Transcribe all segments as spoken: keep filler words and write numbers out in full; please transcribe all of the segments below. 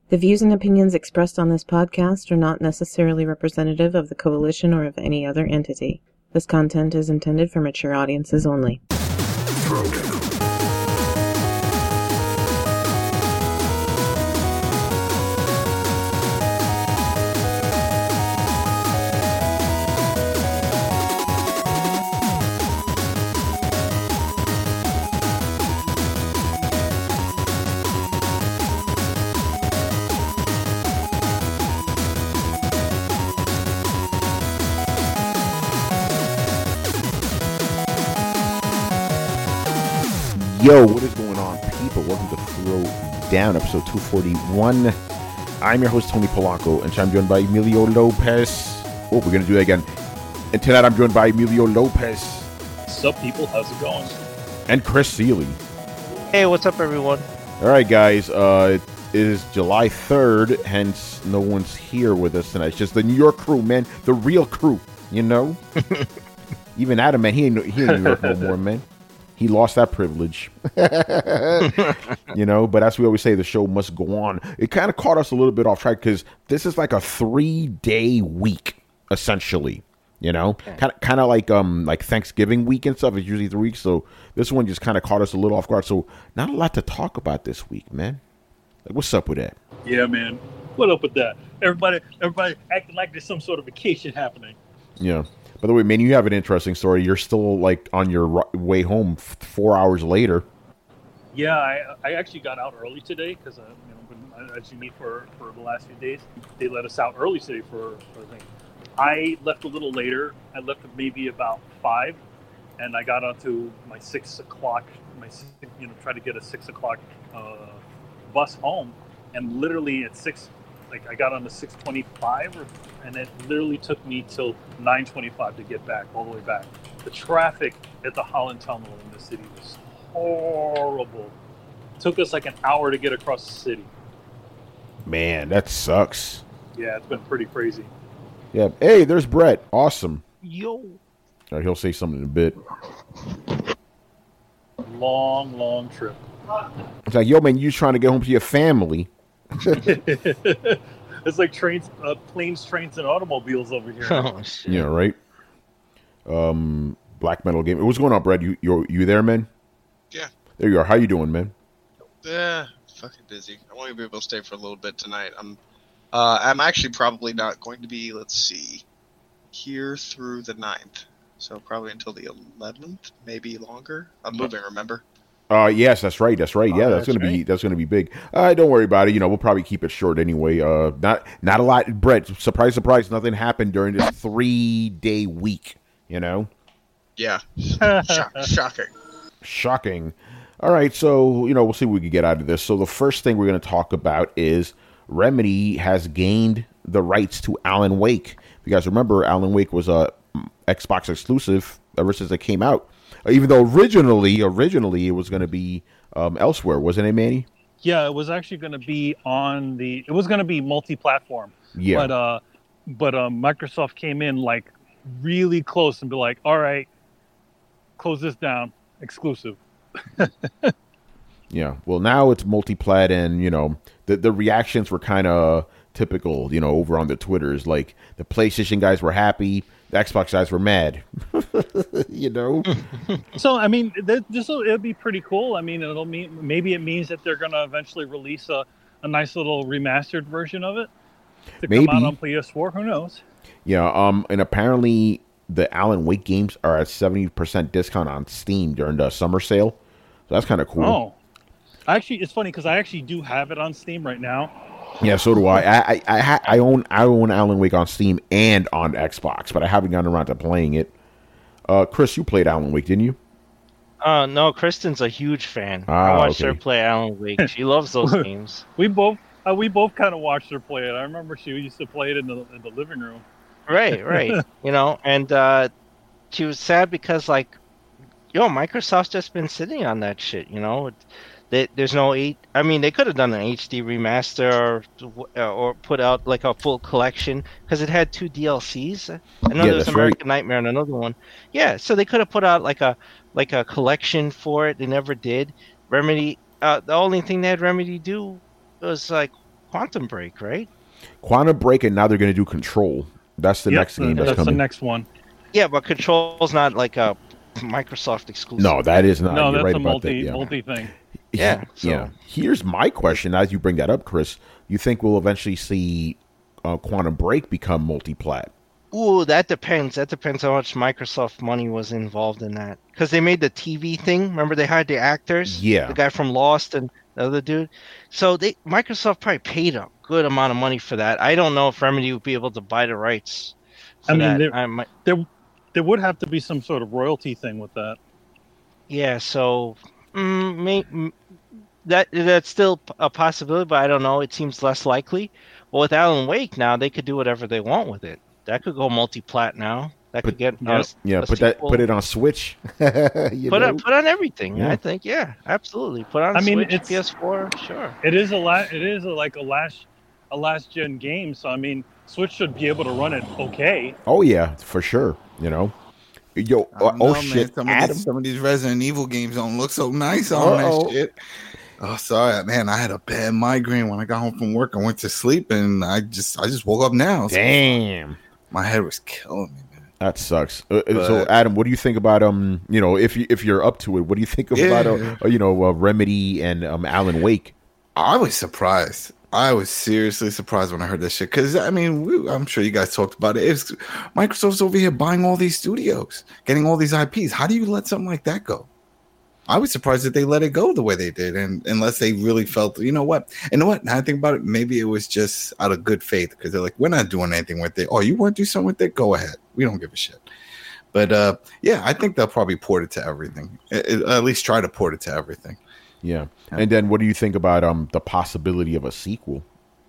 The views and opinions expressed on this podcast are not necessarily representative of the Coalition or of any other entity. This content is intended for mature audiences only. Yo, what is going on, people? Welcome to Throw Down, episode two forty-one. I'm your host, Tony Polanco, and I'm joined by Emilio Lopez. Oh, we're going to do that again. And tonight I'm joined by Emilio Lopez. What's up, people? How's it going? And Chris Seeley. Hey, what's up, everyone? All right, guys. Uh, it is July third, hence no one's here with us tonight. It's just the New York crew, man. The real crew, you know? Even Adam, man, he ain't, he ain't New York no more, man. He lost that privilege, you know, but as we always say, the show must go on. It kind of caught us a little bit off track because this is like a three-day week, essentially, you know, kind of kind of like um like Thanksgiving week and stuff. It's usually three weeks, so this one just kind of caught us a little off guard. So not a lot to talk about this week, man. Like, what's up with that? Yeah, man. What up with that? Everybody, everybody acting like there's some sort of vacation happening. Yeah. By the way, man, you have an interesting story. You're still, like, on your way home f- four hours later. Yeah, I, I actually got out early today because, uh, you know, been, as you need for, for the last few days, they let us out early today for, for the thing. I left a little later. I left maybe about five, and I got onto my six o'clock, my you know, try to get a six o'clock uh, bus home, and literally at six. Like, I got on the six twenty-five, or, and it literally took me till nine twenty-five to get back, all the way back. The traffic at the Holland Tunnel in the city was horrible. It took us like an hour to get across the city. Man, that sucks. Yeah, it's been pretty crazy. Yeah. Hey, there's Brett. Awesome. Yo. All right, he'll say something in a bit. Long, long trip. It's like, yo, man, you trying to get home to your family. It's like trains, uh, planes, trains, and automobiles over here. Oh, shit. Yeah, right. Um, Black Metal Game. What's going on, Brad? You you you there, man? Yeah. There you are. How you doing, man? Yeah, fucking busy. I won't even be able to stay for a little bit tonight. I'm, uh, I'm actually probably not going to be. Let's see, here through the ninth. So probably until the eleventh, maybe longer. I'm moving. Remember? Uh, yes, that's right. That's right. Yeah, Oh, that's, that's gonna be right. that's gonna be big. Uh, don't worry about it. You know, we'll probably keep it short anyway. Uh, not not a lot. Brett, surprise, surprise, nothing happened during this three day week. You know, Yeah. Shock, shocking. shocking. All right, so you know, we'll see what we can get out of this. So the first thing we're going to talk about is Remedy has gained the rights to Alan Wake. If you guys remember, Alan Wake was a Xbox exclusive ever since it came out. Even though originally, originally it was going to be um, elsewhere, wasn't it, Manny? Yeah, it was actually going to be on the. It was going to be multi-platform. Yeah. But uh, but uh, Microsoft came in like really close and be like, "All right, close this down, exclusive." Yeah. Well, now it's multi-plat, and you know the the reactions were kind of typical. You know, over on the Twitters, like the PlayStation guys were happy, the Xbox guys were mad. You know. So I mean, th- this will it'll be pretty cool. I mean, it'll mean maybe it means that they're going to eventually release a, a nice little remastered version of it to Maybe. come out on P S four. Who knows? Yeah. Um. And apparently, the Alan Wake games are at seventy percent discount on Steam during the summer sale. So that's kind of cool. Oh, actually, it's funny because I actually do have it on Steam right now. Yeah, so do I. I I I, ha- I own I own Alan Wake on Steam and on Xbox, but I haven't gotten around to playing it. Uh, Chris, you played Alan Wake, didn't you? Uh, no, Kristen's a huge fan. Ah, I watched okay. her play Alan Wake. She loves those games. We both uh, we both kind of watched her play it. I remember she used to play it in the in the living room. Right, right. You know, and uh, she was sad because, like, yo, Microsoft's just been sitting on that shit, you know? It, they, there's no eight. I mean, they could have done an H D remaster or, or put out, like, a full collection because it had two D L Cs. I know Yeah, there was that's American right. Nightmare and another one. Yeah, so they could have put out, like, a like a collection for it. They never did. Remedy, uh, the only thing they had Remedy do was, like, Quantum Break, right? Quantum Break, and now they're going to do Control. That's the Yep, next game that's, that's coming. the next one. Yeah, but Control's not like a Microsoft exclusive. No, that is not. No, You're that's right a about multi that. Yeah. multi thing. Yeah, so- yeah. Here's my question: as you bring that up, Chris, you think we'll eventually see uh, Quantum Break become multi-plat? Ooh, that depends. That depends how much Microsoft money was involved in that. Because they made the T V thing. Remember, they hired the actors. Yeah. The guy from Lost and the other dude. So they Microsoft probably paid a good amount of money for that. I don't know if Remedy would be able to buy the rights. For I mean, that. there, I might, there there would have to be some sort of royalty thing with that. yeah. So mm, may, mm, that that's still a possibility, but I don't know. It seems less likely. But with Alan Wake now, they could do whatever they want with it. That could go multi-plat now. That could get Yep. uh, Yeah, a put that, sequel. put it on Switch. You Put know? on, put on everything. Yeah. I think, yeah, absolutely. Put on I mean, Switch, it's- P S four, sure. It is a la- It is a, like a last a last gen game. So I mean, Switch should be able to run it okay. Oh yeah, for sure. You know, yo, I don't oh know, man. shit, Some of, Adam. these, some of these Resident Evil games don't look so nice on Uh-oh. that shit. Oh, sorry, man. I had a bad migraine when I got home from work. I went to sleep and I just, I just woke up now. So Damn, my head was killing me, man. that sucks. Uh, uh, so, But- Adam, what do you think about um, you know, if you if you're up to it, what do you think about Yeah. uh, you know, uh, Remedy and um, Alan Wake? I was surprised. I was seriously surprised when I heard this shit. Because, I mean, we, I'm sure you guys talked about it. It's, Microsoft's over here buying all these studios, getting all these I Ps. How do you let something like that go? I was surprised that they let it go the way they did. And unless they really felt, you know what? You know what? Now I think about it, maybe it was just out of good faith. Because they're like, we're not doing anything with it. Oh, you want to do something with it? Go ahead. We don't give a shit. But, uh, yeah, I think they'll probably port it to everything. At, at least try to port it to everything. Yeah, and then what do you think about um the possibility of a sequel?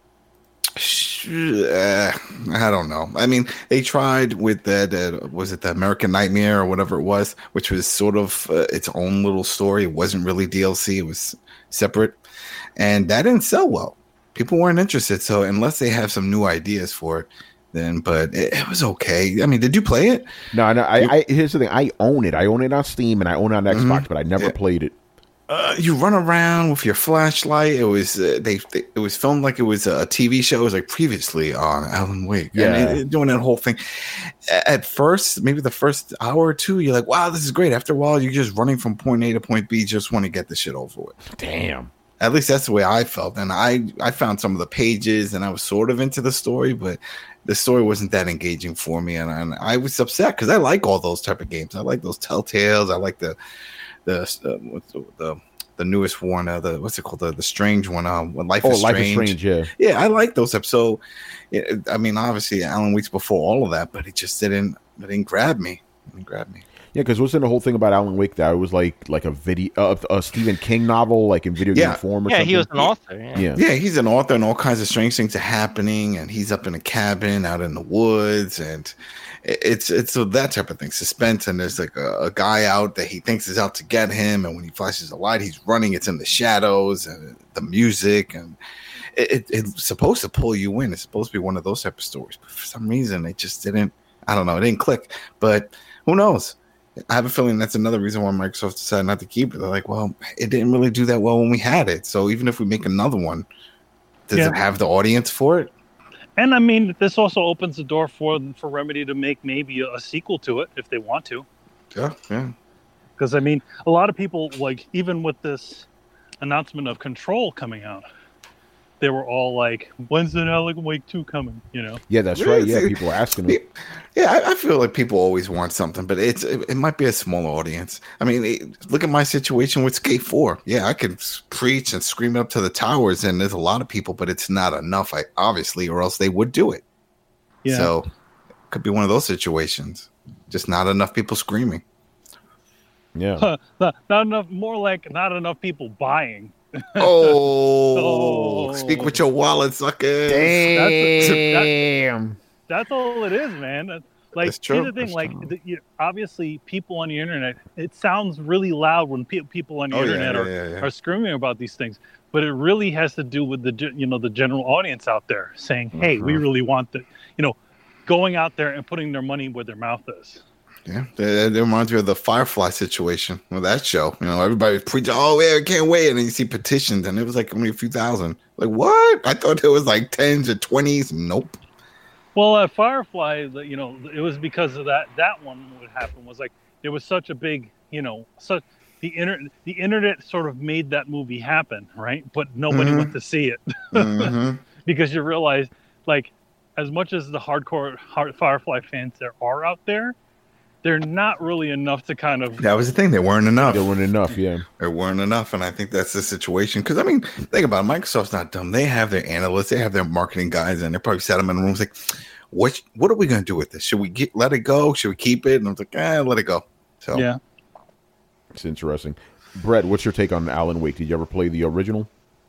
Uh, I don't know. I mean, they tried with that. Uh, was it the American Nightmare or whatever it was, which was sort of uh, its own little story. It wasn't really D L C. It was separate, and that didn't sell well. People weren't interested. So unless they have some new ideas for it, then. But it, it was okay. I mean, did you play it? No, no. I, I here's the thing. I own it. I own it on Steam and I own it on Xbox, Mhm. but I never Yeah. played it. Uh, you run around with your flashlight. It was uh, they, they. It was filmed like it was a T V show. It was like previously on Alan Wake. Yeah. and it- doing that whole thing. A- At first, maybe the first hour or two, you're like, "Wow, this is great." After a while, you're just running from point A to point B. You just want to get the shit over with. Damn. At least that's the way I felt. And I I found some of the pages, and I was sort of into the story, but the story wasn't that engaging for me, and, and I was upset because I like all those type of games. I like those Telltales. I like the the uh, what's the, the the newest one, uh, the what's it called, the the strange one, um, when Life Oh, is Life Strange. is Strange. Yeah. Yeah, I like those types. So, it, I mean, obviously, Alan Wake's before all of that, but it just didn't it didn't grab me. It didn't grab me. Yeah, because wasn't the whole thing about Alan Wake that it was like like a video, uh, a Stephen King novel, like in video Yeah. game form or Yeah, something? he was an author. Yeah. Yeah. Yeah, he's an author, and all kinds of strange things are happening, and he's up in a cabin out in the woods, and it- it's it's that type of thing, suspense. And there's like a, a guy out that he thinks is out to get him, and when he flashes a light, he's running. It's in the shadows, and the music, and it, it, it's supposed to pull you in. It's supposed to be one of those type of stories, but for some reason, it just didn't. I don't know, it didn't click. But who knows? I have a feeling that's another reason why Microsoft decided not to keep it. They're like, well, it didn't really do that well when we had it. So even if we make another one, does Yeah. it have the audience for it? And I mean, this also opens the door for for Remedy to make maybe a, a sequel to it if they want to. Yeah, yeah. Because I mean, a lot of people, like, even with this announcement of Control coming out, they were all like, "When's the Alan Wake two coming?" You know. Yeah, that's Really? right. Yeah, people were asking me. Yeah, I, I feel like people always want something, but it's it, it might be a smaller audience. I mean, it, look at my situation with Skate four. Yeah, I could s- preach and scream up to the towers, and there's a lot of people, but it's not enough, I, obviously, or else they would do it. Yeah. So, it could be one of those situations. Just not enough people screaming. Yeah. not, not enough. More like not enough people buying. Oh, Oh. speak with your wallet, sucker. Damn. That's all it is, man. That- Like, That's true. here's the thing. That's Like, true. the, you, obviously, people on the internet, it sounds really loud when pe- people on the Oh, yeah, internet yeah, are, yeah, yeah. are screaming about these things. But it really has to do with the ge- you know the general audience out there saying, "Hey, we Mhm. really want the you know." Going out there and putting their money where their mouth is. Yeah, that, that reminds me of the Firefly situation with that show. You know, everybody was preaching, "Oh yeah, I can't wait," and then you see petitions, and it was like only a few thousand. Like what? I thought it was like tens or twenties. Nope. Well, at Firefly, the- you know, it was because of that. That one would happen was like there was such a big, you know, such the internet. The internet sort of made that movie happen, right? But nobody Mhm. went to see it hmm because you realize, like, as much as the hardcore hard Firefly fans there are out there, they're not really enough to kind of. That was the thing. There weren't enough. There weren't enough, yeah. There weren't enough, and I think that's the situation. Because I mean, think about it. Microsoft's not dumb. They have their analysts, they have their marketing guys, and they probably sat them in rooms like, "What? What are we going to do with this? Should we get, let it go? Should we keep it?" And I was like, "Eh, let it go." So Yeah. It's interesting. Brett, what's your take on Alan Wake? Did you ever play the original?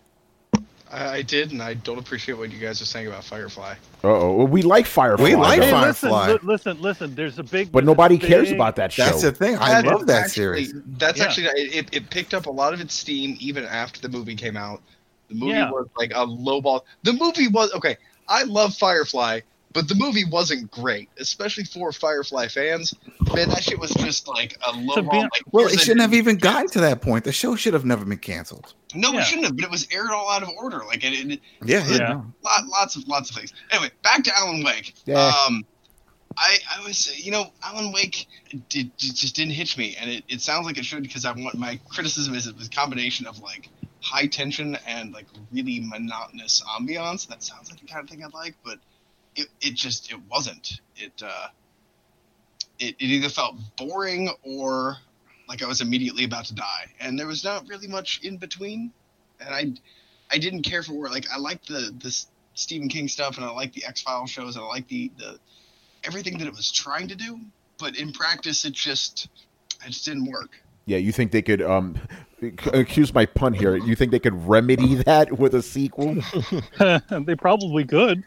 I, I did, and I don't appreciate what you guys are saying about Firefly. Uh-oh. Well, we like Firefly. We like though. Hey, Firefly. listen, li- listen, listen. There's a big. But there's a nobody cares big- about that show. that's the thing. I That love is that actually- series. That's Yeah. actually it, it picked up a lot of its steam even after the movie came out. The movie Yeah. was like a lowball. The movie was okay. I love Firefly, but the movie wasn't great, especially for Firefly fans. Man, that shit was just like a lowball. be- Like, Well, here's it a- shouldn't have even gotten to that point. The show should have never been canceled. No, Yeah. it shouldn't have. But it was aired all out of order. Like it, it Yeah, Yeah. yeah. lot, lots of lots of things. Anyway, back to Alan Wake. Yeah. Um, I I was you know Alan Wake did, it just didn't hit me, and it, it sounds like it should because I want my criticism is it was a combination of like high tension and like really monotonous ambiance. That sounds like the kind of thing I like, but it it just it wasn't. It uh, it it either felt boring or like I was immediately about to die, and there was not really much in between, and I. I didn't care for where like I liked the the Stephen King stuff and I liked the X-Files shows and I liked the the everything that it was trying to do, but in practice it just it just didn't work. Yeah, you think they could, um, excuse my pun here, you think they could remedy that with a sequel? They probably could.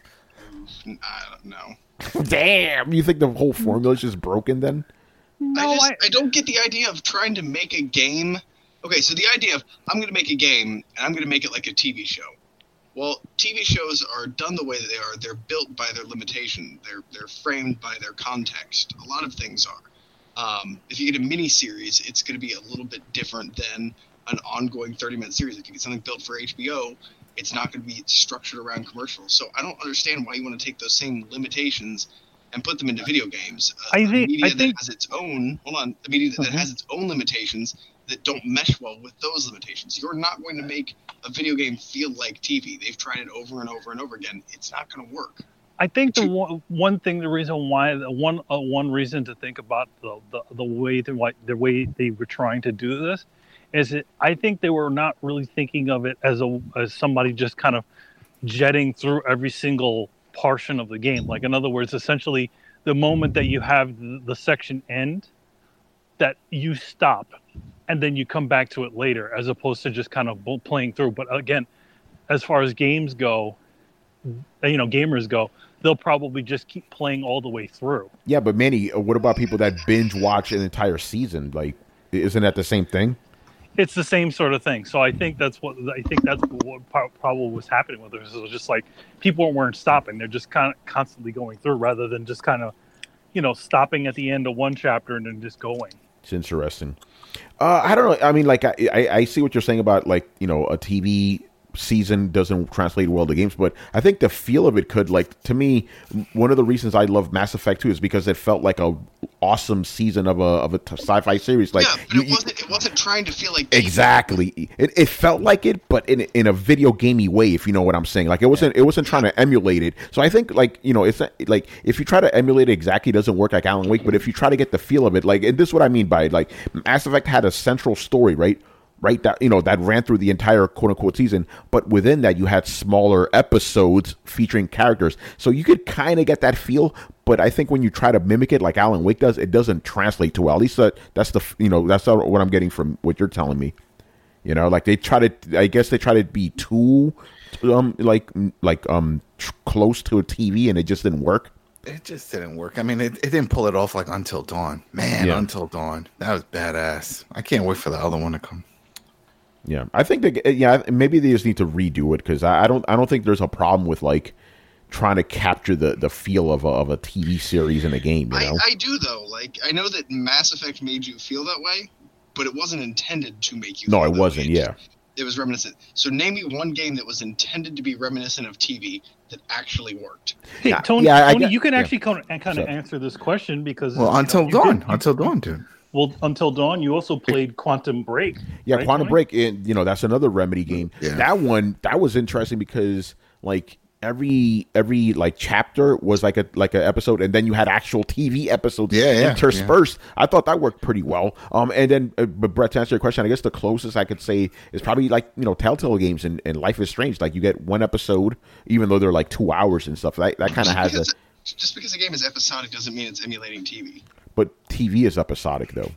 I don't know. Damn! You think the whole formula is just broken then? No, I just I, I don't get the idea of trying to make a game. Okay, so the idea of I'm going to make a game and I'm going to make it like a T V show. Well, T V shows are done the way that they are. They're built by their limitation. They're they're framed by their context. A lot of things are. Um, if you get a mini series, it's going to be a little bit different than an ongoing thirty minute series. If you get something built for H B O, it's not going to be structured around commercials. So I don't understand why you want to take those same limitations and put them into video games. Uh, I a think- media I think- that has its own hold on, a media that, that Mhm. has its own limitations that don't mesh well with those limitations. You're not going to make a video game feel like T V. They've tried it over and over and over again. It's not going to work. I think the one, one thing, the reason why, the one uh, one reason to think about the the, the way the, why- the way they were trying to do this is that I think they were not really thinking of it as a as somebody just kind of jetting through every single portion of the game. Like in other words, essentially, the moment that you have the, the section end, that you stop, and then you come back to it later, as opposed to just kind of bo- playing through. But again, as far as games go, you know, gamers go, they'll probably just keep playing all the way through. Yeah, but Manny, uh, what about people that binge watch an entire season? Like, isn't that the same thing? It's the same sort of thing. So I think that's what I think that's what pro- probably was happening with this. It was just like people weren't stopping; they're just kind of constantly going through, rather than just kind of, you know, stopping at the end of one chapter and then just going. It's interesting. Uh, I don't know. I mean, like, I, I, I see what you're saying about, like, you know, a T V season doesn't translate well to games, but I think the feel of it could, like, to me, one of the reasons I love Mass Effect two is because it felt like a awesome season of a of a t- sci-fi series. Like, yeah, but you- it wasn't. It wasn't trying to feel like T V. exactly, it, it felt like it, but in in a video gamey way, if you know what I'm saying. Like, it wasn't it wasn't trying to emulate it. So I think, like, you know, it's not, like, if you try to emulate it exactly, it doesn't work like Alan Wake. But if you try to get the feel of it, like, and this is what I mean by it, like, Mass Effect had a central story, right? Right, that, you know, that ran through the entire quote unquote season, but within that you had smaller episodes featuring characters, so you could kind of get that feel. But I think when you try to mimic it like Alan Wake does, it doesn't translate too well. At least that, that's the, you know, that's what I'm getting from what you're telling me. You know, like, they try to, I guess they try to be too, um, like, like, um, tr- close to a T V, and it just didn't work. It just didn't work. I mean, it, it didn't pull it off like Until Dawn. Man, Yeah. Until Dawn. That was badass. I can't wait for the other one to come. Yeah, I think that, yeah, maybe they just need to redo it, because I, I don't I don't think there's a problem with, like, trying to capture the, the feel of a, of a T V series in a game. You know? I, I do though. Like I know that Mass Effect made you feel that way, but it wasn't intended to make you. No, feel it that wasn't. way. Yeah. It was reminiscent. So name me one game that was intended to be reminiscent of T V that actually worked. Hey, Yeah, Tony, yeah, I Tony get- you can yeah. actually kind of, kind of So- answer this question because Well, you until know, you dawn, did- until dawn, dude. Well, Until Dawn, you also played Quantum Break. Yeah, right, Quantum Tony? Break, and you know that's another Remedy game. Yeah. That one that was interesting because like every every like chapter was like a like an episode, and then you had actual T V episodes Yeah, yeah, interspersed. I thought that worked pretty well. Um, and then uh, but Brett, to answer your question, I guess the closest I could say is probably like you know Telltale games and, and Life is Strange. Like you get one episode, even though they're like two hours and stuff. That that kind of Just has a. because- Just because a game is episodic doesn't mean it's emulating T V. But T V is episodic though.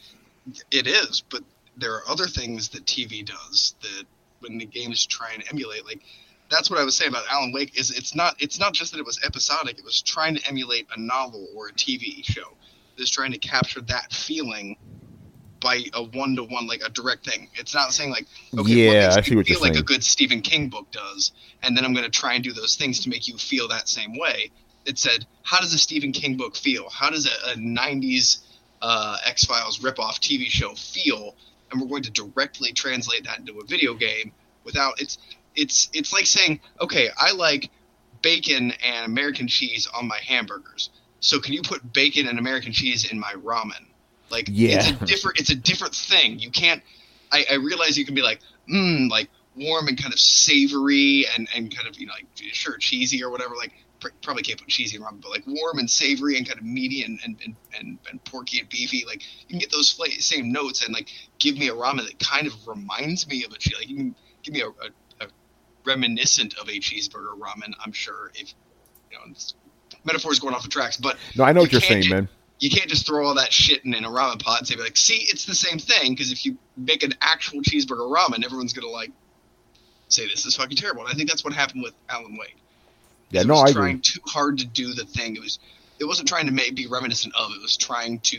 It is, but there are other things that T V does that when the games try and emulate, like that's what I was saying about Alan Wake. Is it's not it's not just that it was episodic; it was trying to emulate a novel or a T V show. It's trying to capture that feeling by a one to one, like a direct thing. It's not saying like, okay, Yeah, what makes I me see what you're feel like saying. a good Stephen King book does, and then I'm going to try and do those things to make you feel that same way. It said, how does a Stephen King book feel? How does a, a nineties uh, X-Files ripoff T V show feel? And we're going to directly translate that into a video game without it's it's it's like saying, okay, I like bacon and American cheese on my hamburgers. So can you put bacon and American cheese in my ramen? Like Yeah. it's a different it's a different thing. You can't I, I realize you can be like, mmm, like warm and kind of savory and, and kind of, you know, like sure, cheesy or whatever, like pr- probably can't put cheesy in ramen, but like warm and savory and kind of meaty and and, and, and, and porky and beefy. Like you can get those fla- same notes and like give me a ramen that kind of reminds me of a cheese. Like you can give me a, a, a reminiscent of a cheeseburger ramen. I'm sure if you know it's, metaphors going off the tracks, but No, I know you what you're can't saying, ju- man. You can't just throw all that shit in, in a ramen pot and say like, see, it's the same thing. Because if you make an actual cheeseburger ramen, everyone's gonna like say this is fucking terrible. And I think that's what happened with Alan Wake. Yeah, it no, was I trying agree. too hard to do the thing. It was, it wasn't trying to make, be reminiscent of. It was trying to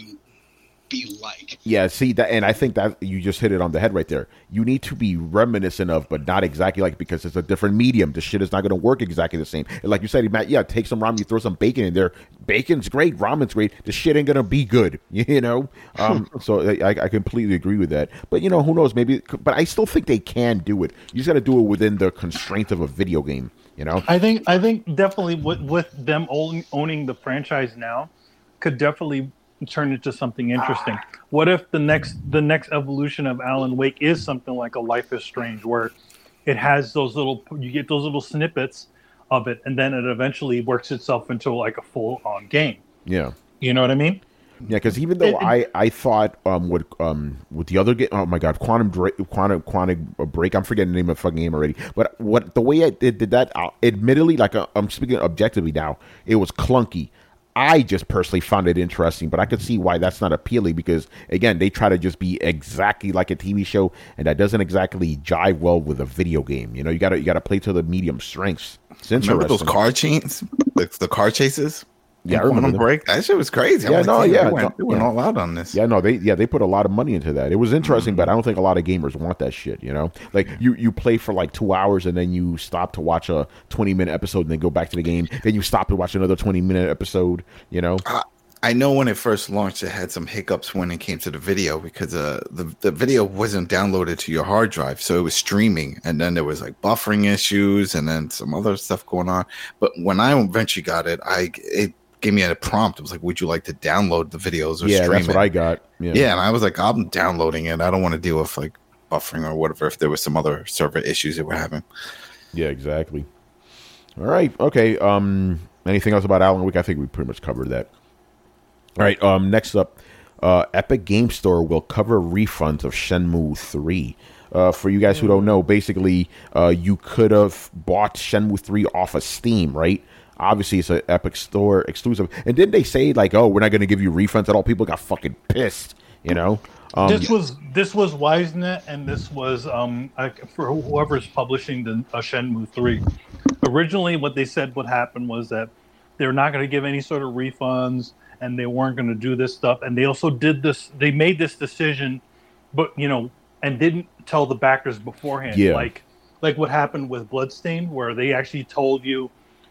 be like. Yeah, see that, and I think that you just hit it on the head right there. You need to be reminiscent of, but not exactly like, because it's a different medium. The shit is not going to work exactly the same. And like you said, Matt, yeah, take some ramen, you throw some bacon in there. Bacon's great, ramen's great. The shit ain't going to be good, you know. Um, so I, I completely agree with that. But you know, who knows? Maybe, but I still think they can do it. You just got to do it within the constraint of a video game. You know. I think I think definitely with, with them own, owning the franchise now, could definitely turn into something interesting. What if the next the next evolution of Alan Wake is something like a Life is Strange, where it has those little you get those little snippets of it, and then it eventually works itself into like a full on game. Yeah. You know what I mean? Yeah, because even though It- I, I thought um with um with the other game, oh my god, Quantum Dra- Quantum Quantum Break, I'm forgetting the name of the fucking game already. But what the way I did, did that, uh, admittedly, like uh, I'm speaking objectively now, it was clunky. I just personally found it interesting, but I could see why that's not appealing because again, they try to just be exactly like a T V show, and that doesn't exactly jive well with a video game. You know, you gotta you gotta play to the medium strengths. It's Remember those interesting. car chains, the, the car chases? Yeah, I In remember Quantum them. Break. That shit was crazy. I'm Yeah, like, no, damn, yeah, they went, no, they went yeah. all out on this. Yeah, no, they yeah they put a lot of money into that. It was interesting, Mm-hmm. but I don't think a lot of gamers want that shit. You know, like you you play for like two hours and then you stop to watch a twenty minute episode and then go back to the game. Then you stop to watch another twenty minute episode. You know, I, I know when it first launched, it had some hiccups when it came to the video because uh, the the video wasn't downloaded to your hard drive, so it was streaming, and then there was like buffering issues, and then some other stuff going on. But when I eventually got it, I it gave me a prompt. It was like, "Would you like to download the videos or yeah, stream that's it?" what I got. Yeah, Yeah, and I was like, "I'm downloading it. I don't want to deal with like buffering or whatever if there was some other server issues that were having." yeah, exactly. All right, okay. Um, anything else about Alan Wake? I think we pretty much covered that. All right. Um, next up, uh, Epic Game Store will cover refunds of Shenmue three. Uh, for you guys who don't know, basically, uh, you could have bought Shenmue three off of Steam, right? Obviously, it's an Epic Store exclusive. And didn't they say, like, oh, we're not going to give you refunds at all? People got fucking pissed, you know? Um, this was this was Wisenet, and this was um I, for whoever's publishing the uh, Shenmue three. Originally, what they said would happen was that they're not going to give any sort of refunds, and they weren't going to do this stuff. And they also did this. They made this decision, but you know, and didn't tell the backers beforehand. Yeah. Like like what happened with Bloodstain, where they actually told you,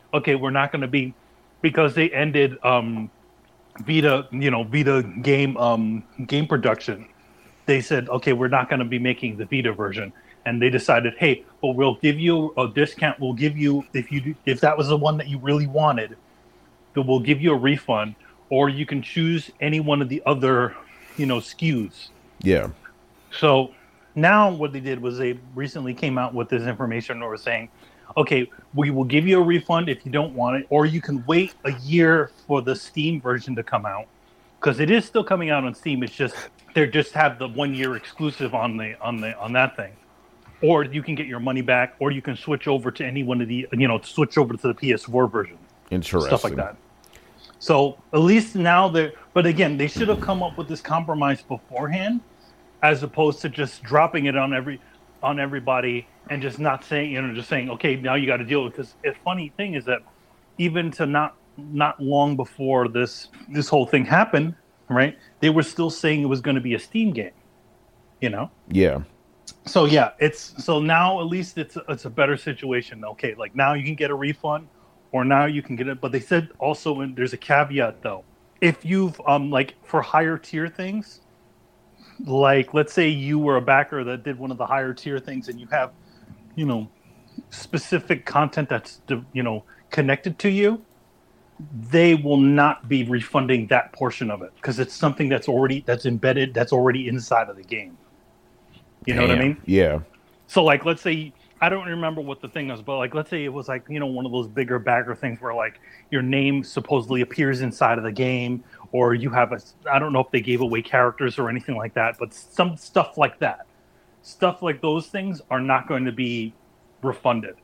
okay, we're not going to be, because they ended um, Vita, you know, Vita game um, game production. They said, okay, we're not going to be making the Vita version, and they decided, hey, well, we'll give you a discount. We'll give you if you if that was the one that you really wanted, then we'll give you a refund, or you can choose any one of the other, you know, S K Us. Yeah. So now what they did was they recently came out with this information or saying, okay, we will give you a refund if you don't want it, or you can wait a year for the Steam version to come out, because it is still coming out on Steam. It's just they just have the one year exclusive on the on the on that thing, or you can get your money back, or you can switch over to any one of the you know switch over to the P S four version. Interesting. Stuff like that. So at least now they're, but again, they should have come up with this compromise beforehand, as opposed to just dropping it on every on everybody and just not saying, you know, just saying, okay, now you got to deal with it. Because the funny thing is that even to not not long before this this whole thing happened, right? They were still saying it was going to be a Steam game, you know? Yeah. So yeah, it's so now at least it's it's a better situation. Okay, like now you can get a refund, or now you can get it. But they said also, and there's a caveat though. If you've um like for higher tier things, like let's say you were a backer that did one of the higher tier things, and you have, you know, specific content that's you know connected to you, they will not be refunding that portion of it because it's something that's already that's embedded, that's already inside of the game. You know Damn. what I mean? Yeah. So like, let's say, I don't remember what the thing was, but like, let's say it was like, you know, one of those bigger backer things where like your name supposedly appears inside of the game, or you have a, I don't know if they gave away characters or anything like that, but some stuff like that. Stuff like those things are not going to be refunded.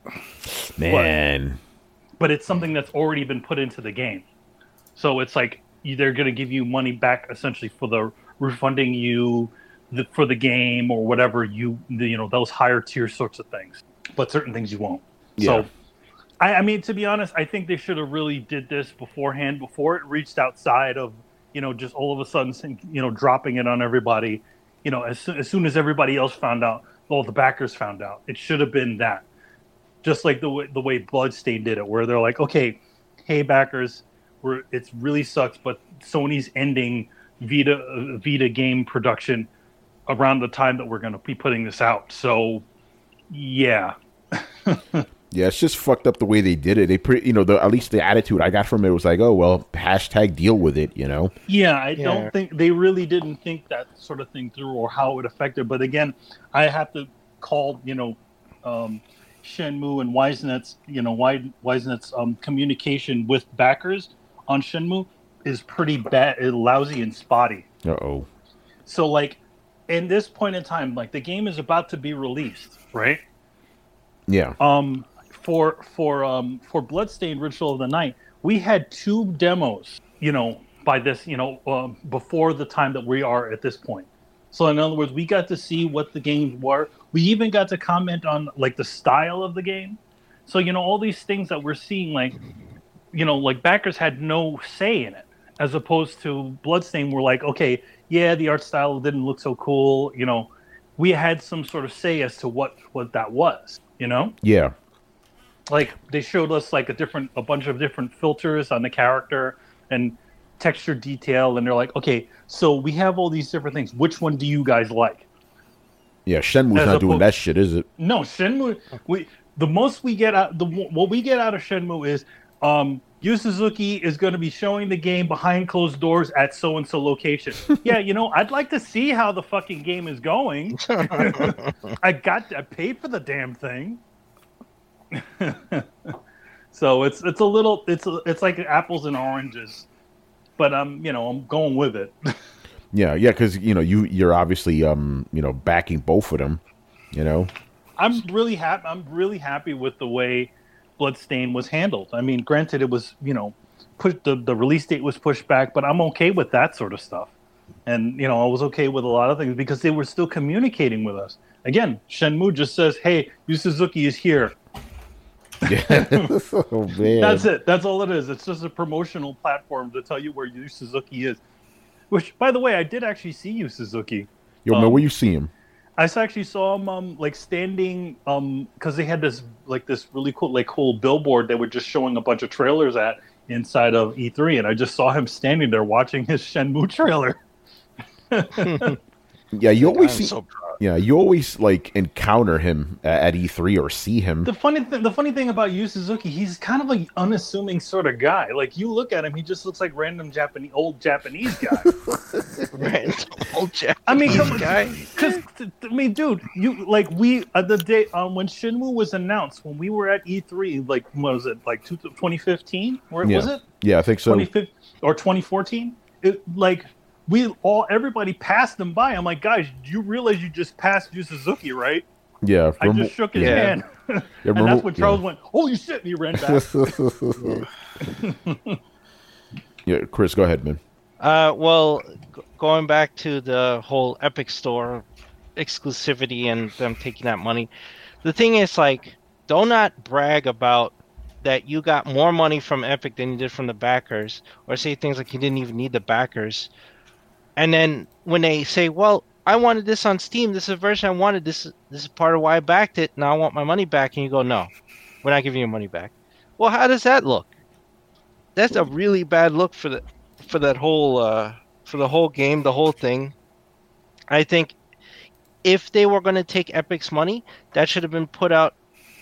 Man. But, but it's something that's already been put into the game. So it's like, they're going to give you money back essentially for the refunding you the, for the game or whatever you, the, you know, those higher tier sorts of things, but certain things you won't. Yeah. So, I, I mean, to be honest, I think they should have really did this beforehand, before it reached outside of, you know, just all of a sudden, you know, dropping it on everybody. You know, as, so, as soon as everybody else found out, all the backers found out. It should have been that. Just like the way, the way Bloodstained did it, where they're like, okay, hey, backers, we're, it really sucks, but Sony's ending Vita uh, Vita game production around the time that we're going to be putting this out. So, yeah. Yeah, it's just fucked up the way they did it. They pretty, you know, the, at least the attitude I got from it was like, oh, well, hashtag deal with it, you know? Yeah, I Yeah. don't think they really didn't think that sort of thing through or how it would affect it. But again, I have to call, you know, um, Shenmue and Wisenet's, you know, Wisenet's um, communication with backers on Shenmue is pretty bad, lousy and spotty. Uh-oh. So, like, in this point in time, like, the game is about to be released, right? Yeah. Um, for for um for Bloodstained Ritual of the Night, we had two demos, you know, by this, you know, um, before the time that we are at this point. So, in other words, we got to see what the games were. We even got to comment on, like, the style of the game. So, you know, all these things that we're seeing, like, you know, like, backers had no say in it, as opposed to Bloodstained, we're like, okay, yeah, the art style didn't look so cool, you know. We had some sort of say as to what, what that was, you know? Yeah. Like, they showed us, like, a different, a bunch of different filters on the character and texture detail, and they're like, okay, so we have all these different things. Which one do you guys like? Yeah, Shenmue's As not oppo- doing that shit, is it? No, Shenmue. We the most we get out the what we get out of Shenmue is um, Yu Suzuki is going to be showing the game behind closed doors at so and so location. Yeah, you know, I'd like to see how the fucking game is going. I got I paid for the damn thing. So it's it's a little it's it's like apples and oranges, but um you know I'm going with it. Yeah, yeah, because you know you you're obviously um you know backing both of them, you know. I'm really happy. I'm really happy with the way Bloodstained was handled. I mean, granted, it was you know, put the the release date was pushed back, but I'm okay with that sort of stuff. And you know, I was okay with a lot of things because they were still communicating with us. Again, Shenmue just says, "Hey, Yu Suzuki is here." Yeah. Oh man. That's it. That's all it is. It's just a promotional platform to tell you where Yu Suzuki is. Which, by the way, I did actually see Yu Suzuki. Yo, man, um, where you see him? I actually saw him um, like standing um because they had this like this really cool like cool billboard they were just showing a bunch of trailers at inside of E three, and I just saw him standing there watching his Shenmue trailer. Yeah, you Like, always I'm see. so proud. Yeah, you always like encounter him a- at E three or see him. The funny thing, the funny thing about Yu Suzuki, he's kind of like unassuming sort of guy. Like you look at him, he just looks like random Japanese, old Japanese guy. Random old Japanese I mean, come on, guy. because I mean, dude, you like we uh, the day um when Shenmue was announced when we were at E three, like what was it, like two, twenty fifteen? Where Yeah. was it? Yeah, I think so. twenty fifteen or twenty fourteen? It like. We all, everybody passed them by. I'm like, guys, do you realize you just passed Yu Suzuki, right? Yeah, I remo- just shook his Yeah. hand. yeah, And remo- that's when Charles yeah. went, holy shit, and he ran back. Yeah, Chris, go ahead, man. Uh, well, g- going back to the whole Epic Store exclusivity and them taking that money, the thing is, like, do not brag about that you got more money from Epic than you did from the backers, or say things like you didn't even need the backers. And then when they say, well, I wanted this on Steam, this is the version I wanted, this, this is part of why I backed it, now I want my money back, and you go, no, we're not giving you money back. Well, how does that look? That's a really bad look for the for that whole uh, for the whole game, the whole thing. I think if they were going to take Epic's money, that should have been put out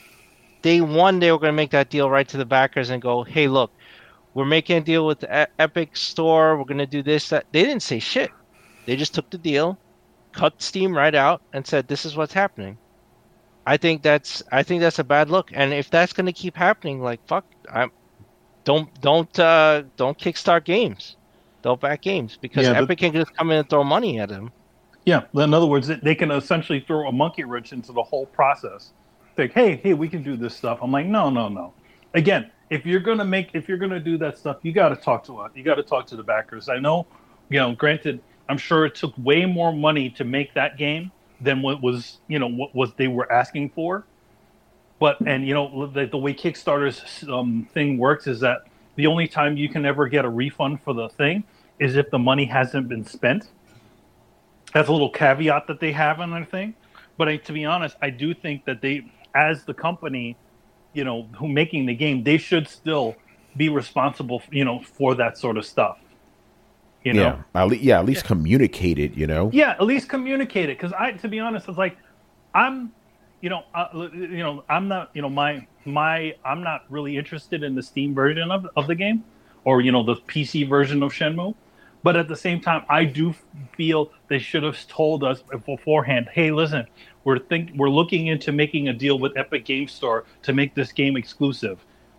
day one. They were going to make that deal right to the backers and go, hey, look, we're making a deal with the E- Epic Store. We're going to do this, that. They didn't say shit. They just took the deal, cut Steam right out, and said, this is what's happening. I think that's I think that's a bad look. And if that's going to keep happening, like, fuck, I'm, don't don't uh, don't kickstart games. Don't back games, because Yeah, but- Epic can just come in and throw money at them. Yeah, in other words, they can essentially throw a monkey wrench into the whole process. Like, hey, hey, we can do this stuff. I'm like, no, no, no. Again, if you're gonna make, if you're gonna do that stuff, you got to talk to us. You got to talk to the backers. I know, you know. Granted, I'm sure it took way more money to make that game than what was, you know, what was they were asking for. But and you know the, the way Kickstarter's um, thing works is that the only time you can ever get a refund for the thing is if the money hasn't been spent. That's a little caveat that they have on their thing. But I, to be honest, I do think that they, as the company, you know, who making the game, they should still be responsible, you know, for that sort of stuff. You know? Yeah, at le- yeah, at least communicate it. You know. Yeah, at least communicate it. Because I, to be honest, it's like, I'm, you know, uh, you know, I'm not, you know, my my, I'm not really interested in the Steam version of of the game, or you know, the P C version of Shenmue. But at the same time, I do feel they should have told us beforehand, hey, listen, we're think we're looking into making a deal with Epic Game Store to make this game exclusive.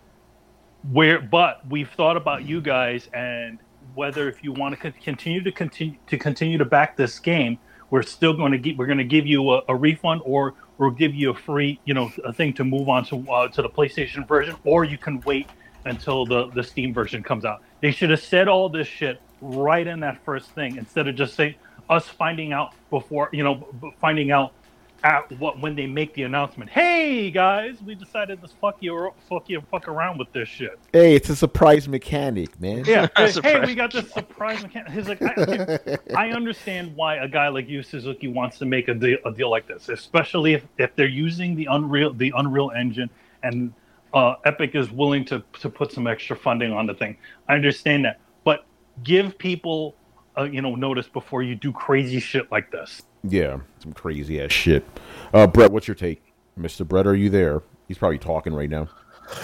Where, but we've thought about you guys and whether if you want to continue to continue to continue to back this game, we're still going to get we're going to give you a, a refund, or we'll give you a free, you know, a thing to move on to uh, to the PlayStation version, or you can wait until the the Steam version comes out. They should have said all this shit right in that first thing instead of just say us finding out before, you know, finding out at what when they make the announcement. Hey guys, we decided to fuck you, fuck you, fuck around with this shit. Hey, it's a surprise mechanic, man. Yeah, hey, hey, Surprise. we got this surprise mechanic. He's like, I, I understand why a guy like you, Suzuki, wants to make a deal, a deal like this, especially if, if they're using the Unreal, the Unreal Engine, and uh, Epic is willing to to put some extra funding on the thing. I understand that, but give people, uh, you know, notice before you do crazy shit like this. Yeah, some crazy ass shit. Uh, Brett, what's your take? Mister Brett, are you there? He's probably talking right now.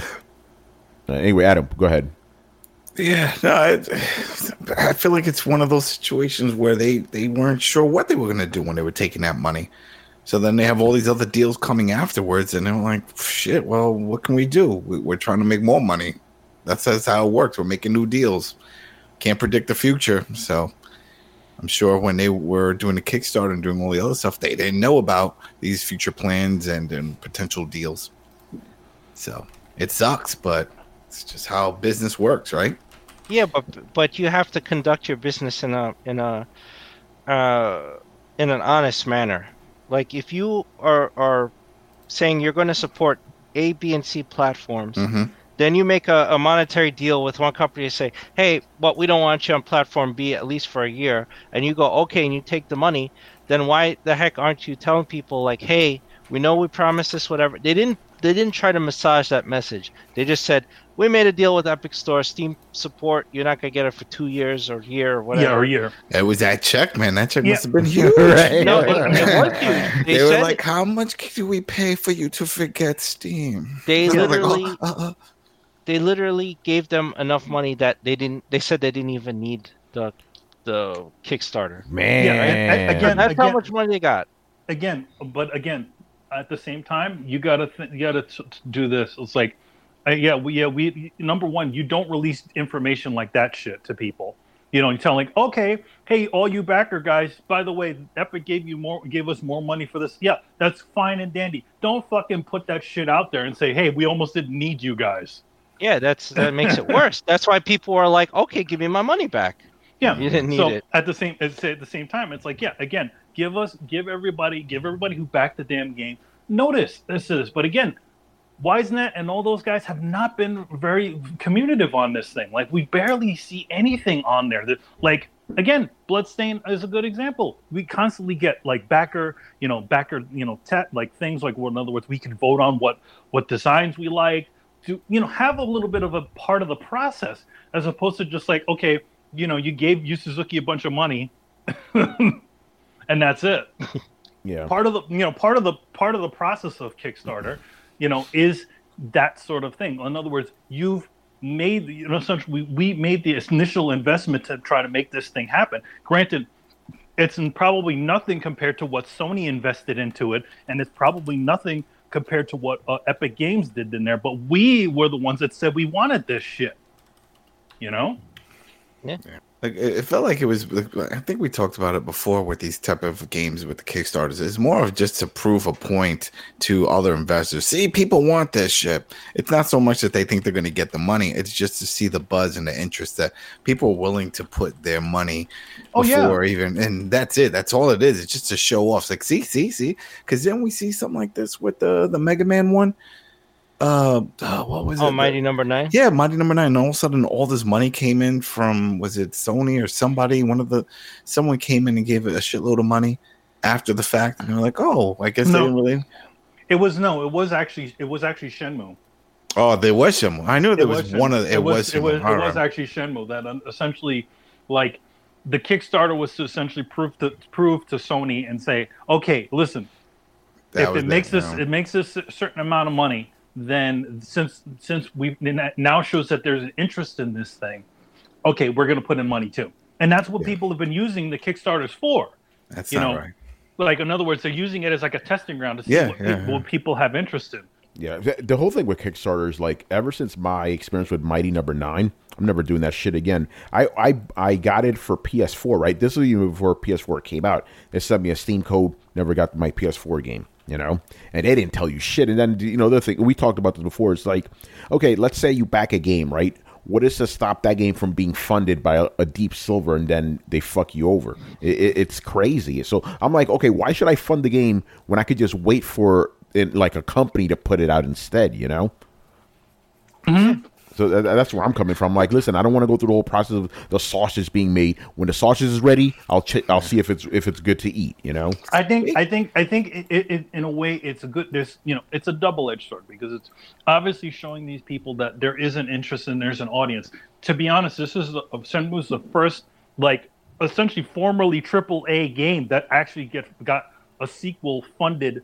Uh, anyway, Adam, go ahead. Yeah, no, I, I feel like it's one of those situations where they, they weren't sure what they were going to do when they were taking that money. So then they have all these other deals coming afterwards, and they're like, shit, well, what can we do? We, we're trying to make more money. That's, that's how it works. We're making new deals. Can't predict the future, so I'm sure when they were doing the Kickstarter and doing all the other stuff, they didn't know about these future plans and, and potential deals. So it sucks, but it's just how business works, right? Yeah, but but you have to conduct your business in a in a uh, in an honest manner. Like if you are are saying you're going to support A, B, and C platforms, Mm-hmm. then you make a, a monetary deal with one company to say, hey, but we don't want you on platform B at least for a year, and you go, okay, and you take the money, then why the heck aren't you telling people like, hey, we know we promised this, whatever. They didn't they didn't try to massage that message. They just said, we made a deal with Epic Store, Steam support, you're not gonna get it for two years or a year or whatever. Yeah, or a year. It was that check, man. That check Yeah. must have been huge. Right. No, it, it was huge. They, They, were said like, it. how much do we pay for you to forget Steam? They I was like, literally oh, uh, uh. they literally gave them enough money that they didn't they said they didn't even need the the Kickstarter. Man. Yeah, and- and again- That's how much money they got. Again, but again, at the same time, you gotta th- you gotta t- t- do this. It's like, uh, yeah, we yeah we number one, you don't release information like that shit to people. You know, you tell like, okay, hey, all you backer guys, by the way, Epic gave you more, gave us more money for this. Yeah, that's fine and dandy. Don't fucking put that shit out there and say, hey, we almost didn't need you guys. Yeah, that's that makes it worse. That's why people are like, okay, give me my money back. Yeah, You didn't need so it. at the same at the same time, it's like, yeah, again, give us, give everybody, give everybody who backed the damn game notice. This is, but again, WiseNet and all those guys have not been very communicative on this thing. Like, we barely see anything on there. That, like, again, Bloodstain is a good example. We constantly get like backer, you know, backer, you know, te- like things like, well, in other words, we can vote on what what designs we like. To, you know, have a little bit of a part of the process, as opposed to just like, okay, you know, you gave Yu Suzuki a bunch of money, and that's it. Yeah. Part of the, you know, part of the part of the process of Kickstarter, you know, is that sort of thing. In other words, you've made, you know, essentially, we, we made the initial investment to try to make this thing happen. Granted, it's in probably nothing compared to what Sony invested into it, and it's probably nothing compared to what uh, Epic Games did in there. But we were the ones that said we wanted this shit. You know? Yeah. Like it it felt like it was. Like, I think we talked about it before with these type of games with the Kickstarters. It's more of just to prove a point to other investors. See, people want this shit. It's not so much that they think they're going to get the money. It's just to see the buzz and the interest that people are willing to put their money Oh, yeah. before even. And that's it. That's all it is. It's just to show off. It's like, see, see, see. Because then we see something like this with the the Mega Man one. Uh, uh, what was it? Oh, Mighty Number Nine. Yeah, Mighty Number Nine. And all of a sudden, all this money came in from, was it Sony or somebody? One of the, someone came in and gave it a shitload of money after the fact, and they're like, "Oh, I guess No. they didn't really." It was no, it was actually it was actually Shenmue. Oh, there was Shenmue. I knew there It was, was one of Shenmue. it, was. it was Shenmue. it All was right. actually Shenmue that um, essentially, like, the Kickstarter was to essentially prove to prove to Sony and say, okay, listen, That if was it makes that, this yeah. it makes this a certain amount of money, then since since we now shows that there's an interest in this thing, okay, we're going to put in money too, and that's what Yeah. people have been using the Kickstarters for. That's you not know, right. Like, in other words, they're using it as like a testing ground to see Yeah, what, yeah, people, yeah. what people have interest in. Yeah, the, the whole thing with Kickstarter is like, ever since my experience with Mighty Number Nine, I'm never doing that shit again. I, I I got it for P S four, right? This was even before P S four came out. They sent me a Steam code, never got my P S four game, you know? And they didn't tell you shit. And then, you know, the thing, we talked about this before, it's like, okay, let's say you back a game, right? What is to stop that game from being funded by a, a Deep Silver and then they fuck you over? It, it, it's crazy. So I'm like, okay, why should I fund the game when I could just wait for it, like a company to put it out instead, you know? Mm-hmm. So that, that's where I'm coming from. Like, listen, I don't want to go through the whole process of the sausage being made. When the sausage is ready, I'll ch- I'll see if it's if it's good to eat, you know? I think I think I think it, it, it, in a way it's a good there's you know it's a double-edged sword, because it's obviously showing these people that there is an interest and there's an audience. To be honest, this is the, Shenmue's the first, like, essentially formerly triple A game that actually get got a sequel funded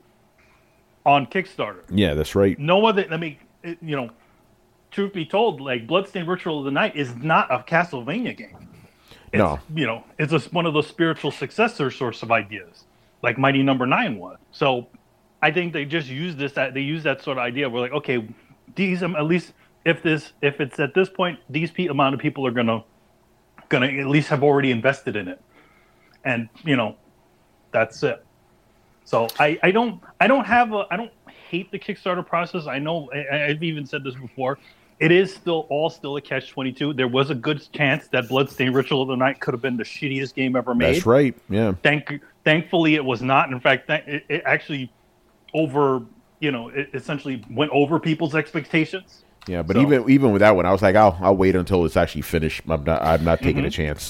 on Kickstarter. Yeah, that's right. No other, I mean, it, you know, truth be told, like, Bloodstained Ritual of the Night is not a Castlevania game. It's, No. you know, it's a, one of those spiritual successor sorts of ideas, like Mighty Number Nine was. So, I think they just use this. They use that sort of idea. We're like, okay, these um, at least if this if it's at this point, these pe- amount of people are gonna gonna at least have already invested in it, and you know, that's it. So I, I don't I don't have a I don't hate the Kickstarter process. I know I, I've even said this before. It is still all still a catch twenty-two. There was a good chance that Bloodstained Ritual of the Night could have been the shittiest game ever made. That's right. Yeah. Thank thankfully it was not. In fact, th- it, it actually over you know it essentially went over people's expectations. Yeah, but So- even even with that one, I was like, I'll I'll wait until it's actually finished. I'm not I'm not taking Mhm. a chance.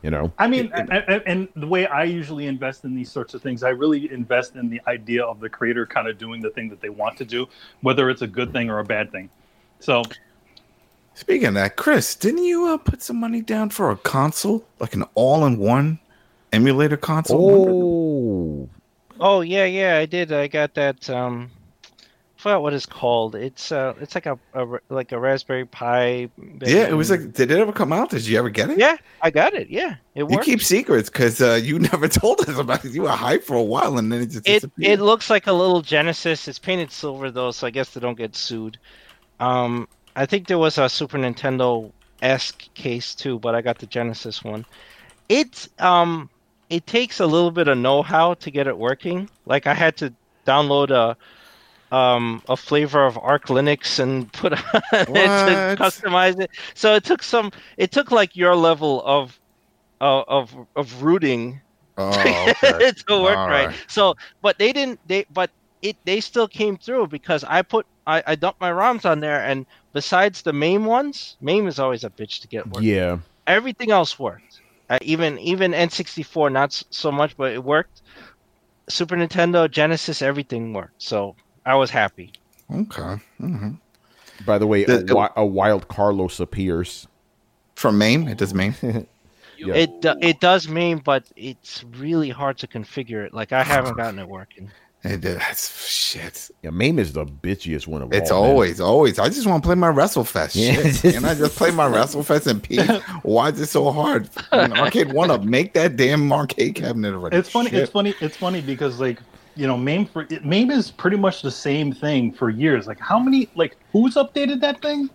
You know, I mean, and, and the way I usually invest in these sorts of things, I really invest in the idea of the creator kind of doing the thing that they want to do, whether it's a good thing or a bad thing. So, speaking of that, Chris, didn't you uh, put some money down for a console, like an all-in-one emulator console? oh, Oh yeah, yeah, I did. I got that. Um, I forgot what it's called. It's uh, it's like a, a like a Raspberry Pi. Yeah, it was like. Did it ever come out? Did you ever get it? Yeah, I got it. Yeah, it You works. keep secrets because uh, you never told us about it. You were hyped for a while and then it just It disappeared. it looks like a little Genesis. It's painted silver though, so I guess they don't get sued. Um, I think there was a Super Nintendo-esque case too, but I got the Genesis one. It's um, it takes a little bit of know-how to get it working. Like I had to download a um a flavor of Arch Linux and put it to What? customize it. So it took some. It took like your level of of of, of rooting Oh, okay. to work All right. right. So, but they didn't. They but it they still came through because I put I, I dumped my ROMs on there, and besides the MAME ones, MAME is always a bitch to get working. yeah. Everything else worked. Uh, even even N sixty-four, not s- so much, but it worked. Super Nintendo, Genesis, everything worked. So I was happy. Okay. Mhm. By the way, a, The- wi- a wild Carlos appears. From MAME? It does MAME? Yeah. It do- it does MAME, but it's really hard to configure it. Like I haven't gotten it working. It does. That's shit. Yeah, MAME is the bitchiest one of It's all. man. always, always. I just want to play my WrestleFest. Yeah. Shit. Can I just play my WrestleFest in peace? Why is it so hard? An arcade one up. Make that damn arcade cabinet already. it's funny. Shit. It's funny. It's funny because like you know, MAME for it- MAME is pretty much the same thing for years. Like how many? Like who's updated that thing?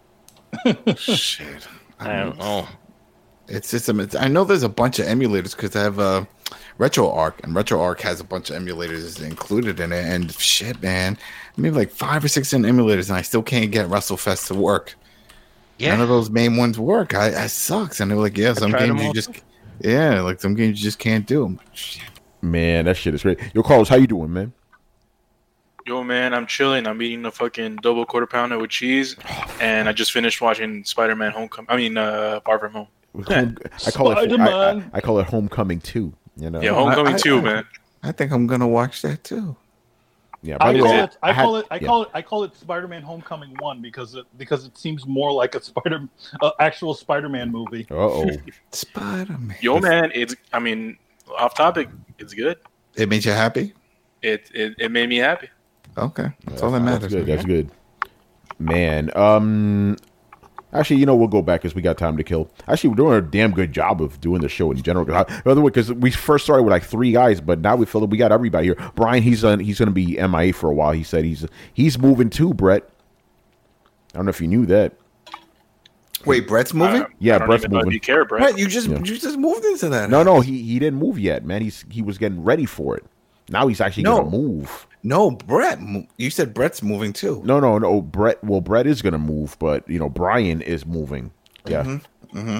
Shit. I don't know. It's just, um, it's, I know there's a bunch of emulators because I have uh, RetroArch, and RetroArch has a bunch of emulators included in it. And shit, man, maybe like five or six in emulators, and I still can't get WrestleFest to work. Yeah. None of those main ones work. I, I sucks. And they were like, yeah, some tried games them you all just, too. yeah, like some games you just can't do. I'm like, shit. Man, that shit is great. Yo, Carlos, how you doing, man? Yo, man, I'm chilling. I'm eating a fucking double quarter pounder with cheese, and I just finished watching Spider-Man: Homecoming. I mean, uh, Far From Home. Home, I call it. I, I, Spider-Man. I call it Homecoming too. You know. Yeah, Homecoming I- too, I- man. I think I'm gonna watch that too. Yeah. By I the call way, it. I had- call it. I yeah. call it. I call it Spider-Man: Homecoming One because it because it seems more like a Spider, uh, actual Spider-Man movie. Uh oh. Spider Man. Yo, man, it's. I mean, off topic. It's good. It made you happy? It it, it made me happy. Okay, that's all that matters. That's good. That's good. Man, um, actually, you know, we'll go back because we got time to kill. Actually, we're doing a damn good job of doing the show in general. By the way, because we first started with like three guys, but now we feel that we got everybody here. Brian, he's on, he's going to be M I A for a while. He said he's he's moving too. Brett, I don't know if you knew that. Wait, Brett's moving? Uh, Yeah, I don't Brett's even know if moving. you care, Brett. Brett, you just Yeah. you just moved into that. No, house. no, he he didn't move yet, man. He's he was getting ready for it. Now he's actually No. going to move. No, Brett. mo- You said Brett's moving too. No, no, no. Brett. Well, Brett is going to move, but you know, Brian is moving. Yeah. Mm-hmm.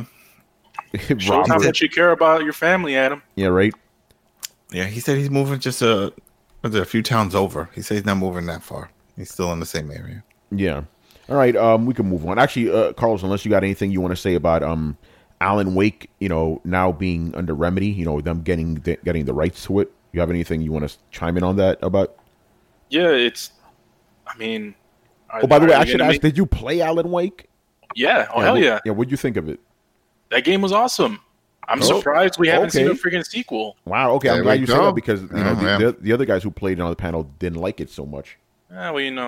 Shows how Robert- much you care about your family, Adam. yeah. Right. Yeah, he said he's moving just a, was it a few towns over. He said he's not moving that far. He's still in the same area. Yeah. All right. Um, we can move on. Actually, uh, Carlos, unless you got anything you want to say about um, Alan Wake, you know, now being under Remedy, you know, them getting getting the rights to it. You have anything you want to chime in on that about? Yeah, it's. I mean. are- Oh, by the are way, they I should gonna ask: make- did you play Alan Wake? Yeah. Oh yeah, hell what- yeah! Yeah. What'd you think of it? That game was awesome. I'm Oh, surprised we haven't seen a okay. freaking sequel. Wow. Okay, I'm There glad we you said go. that because you know Oh, the, yeah. the, the other guys who played it on the panel didn't like it so much. Ah, well, you know.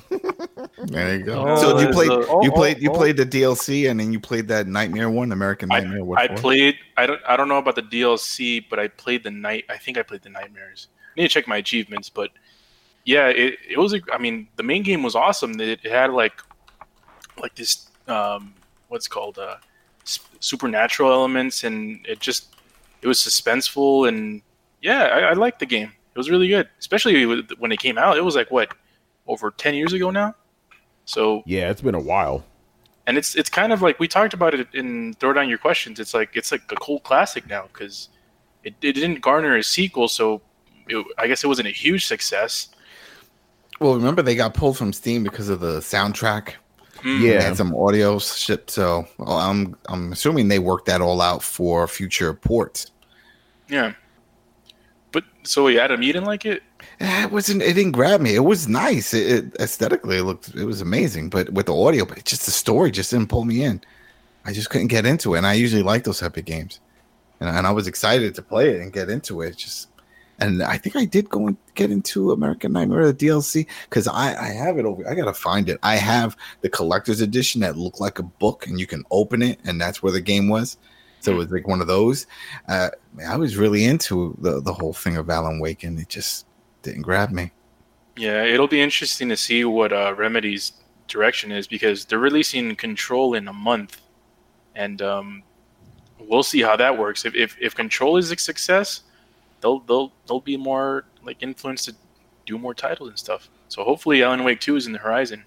There you go. Oh, so you there's played a- you oh, played oh, you oh. played the D L C and then you played that Nightmare one, American I, Nightmare. what I for? played. I don't. I don't know about the D L C, but I played the night. I think I played the Nightmares. I need to check my achievements, but yeah, it, it was. A, I mean, the main game was awesome. It, it had like, like this. Um, what's it called uh, s- supernatural elements, and it just it was suspenseful, and yeah, I, I liked the game. It was really good, especially with- when it came out. It was like what over ten years ago now. So Yeah, it's been a while. and it's it's kind of like we talked about it in Throw Down Your Questions. It's like it's like a cult classic now because it, it didn't garner a sequel, so it, I guess it wasn't a huge success. Well, remember they got pulled from Steam because of the soundtrack. Mm. Yeah. They had some audio shit, so well, I'm I'm assuming they worked that all out for future ports. Yeah. But so yeah, Adam, you didn't like it? Eh, It wasn't. It didn't grab me. It was nice. It, it aesthetically, it looked. It was amazing. But with the audio, but just the story just didn't pull me in. I just couldn't get into it. And I usually like those type of games, and, and I was excited to play it and get into it. Just, and I think I did go and get into American Nightmare the D L C because I I have it over. I gotta find it. I have the collector's edition that looked like a book, and you can open it, and that's where the game was. So it was like one of those. Uh, I was really into the the whole thing of Alan Wake, and it just didn't grab me. Yeah, it'll be interesting to see what uh, Remedy's direction is because they're releasing Control in a month, and um, we'll see how that works. If, if if Control is a success, they'll they'll they'll be more like influenced to do more titles and stuff. So hopefully, Alan Wake two is in the horizon.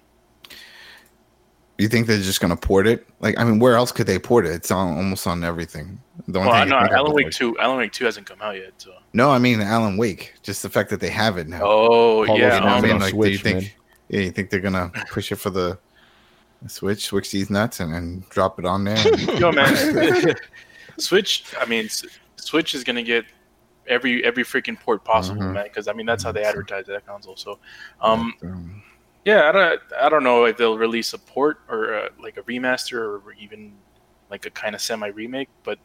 You think they're just gonna port it? Like, I mean, where else could they port it? It's on almost on everything. The only Well, thing no, I think of Alan is, Wake like- two. Alan Wake two hasn't come out yet. So. No, I mean Alan Wake. Just the fact that they have it now. Oh Carlos yeah, You know what I um, mean? on Like, do Switch, you think? man. Yeah, you think they're gonna push it for the, the Switch, switch these nuts, and, and drop it on there? And- yo man, Switch. I mean, S- Switch is gonna get every every freaking port possible, Mhm. man. Because I mean, that's how they advertise that console. So, um, um, yeah, I don't, I don't know if they'll release a port or uh, like a remaster or even like a kind of semi remake, but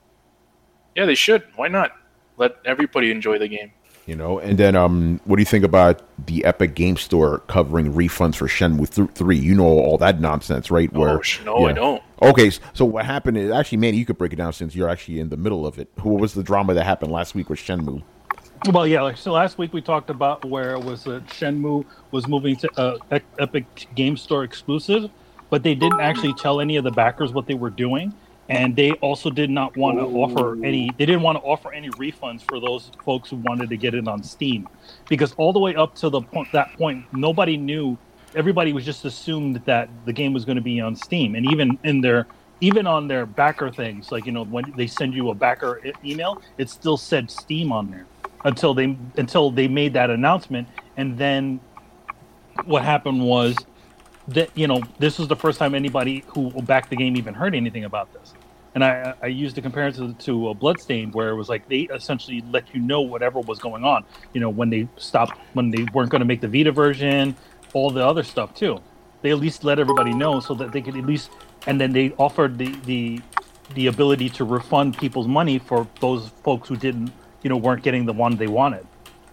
yeah, they should. Why not? Let everybody enjoy the game. You know, and then um, what do you think about the Epic Game Store covering refunds for Shenmue th- three? You know all that nonsense, right? oh sh- no, I yeah. don't. Okay, s- so what happened is actually, Manny, you could break it down since you're actually in the middle of it. What was the drama that happened last week with Shenmue? Well, yeah. Like, so last week we talked about where it was that Shenmue was moving to uh, Ep- Epic Game Store exclusive, but they didn't actually tell any of the backers what they were doing, and they also did not want to offer any. They didn't want to offer any refunds for those folks who wanted to get it on Steam, because all the way up to the point that point, nobody knew. Everybody was just assumed that the game was going to be on Steam, and even in their even on their backer things, like you know when they send you a backer e- email, it still said Steam on there. Until they until they made that announcement, and then what happened was that you know this was the first time anybody who backed the game even heard anything about this. And I, I used the comparison to a Bloodstained, where it was like they essentially let you know whatever was going on. You know, when they stopped, when they weren't going to make the Vita version, all the other stuff too. They at least let everybody know so that they could at least, and then they offered the the the ability to refund people's money for those folks who didn't. You know, weren't getting the one they wanted.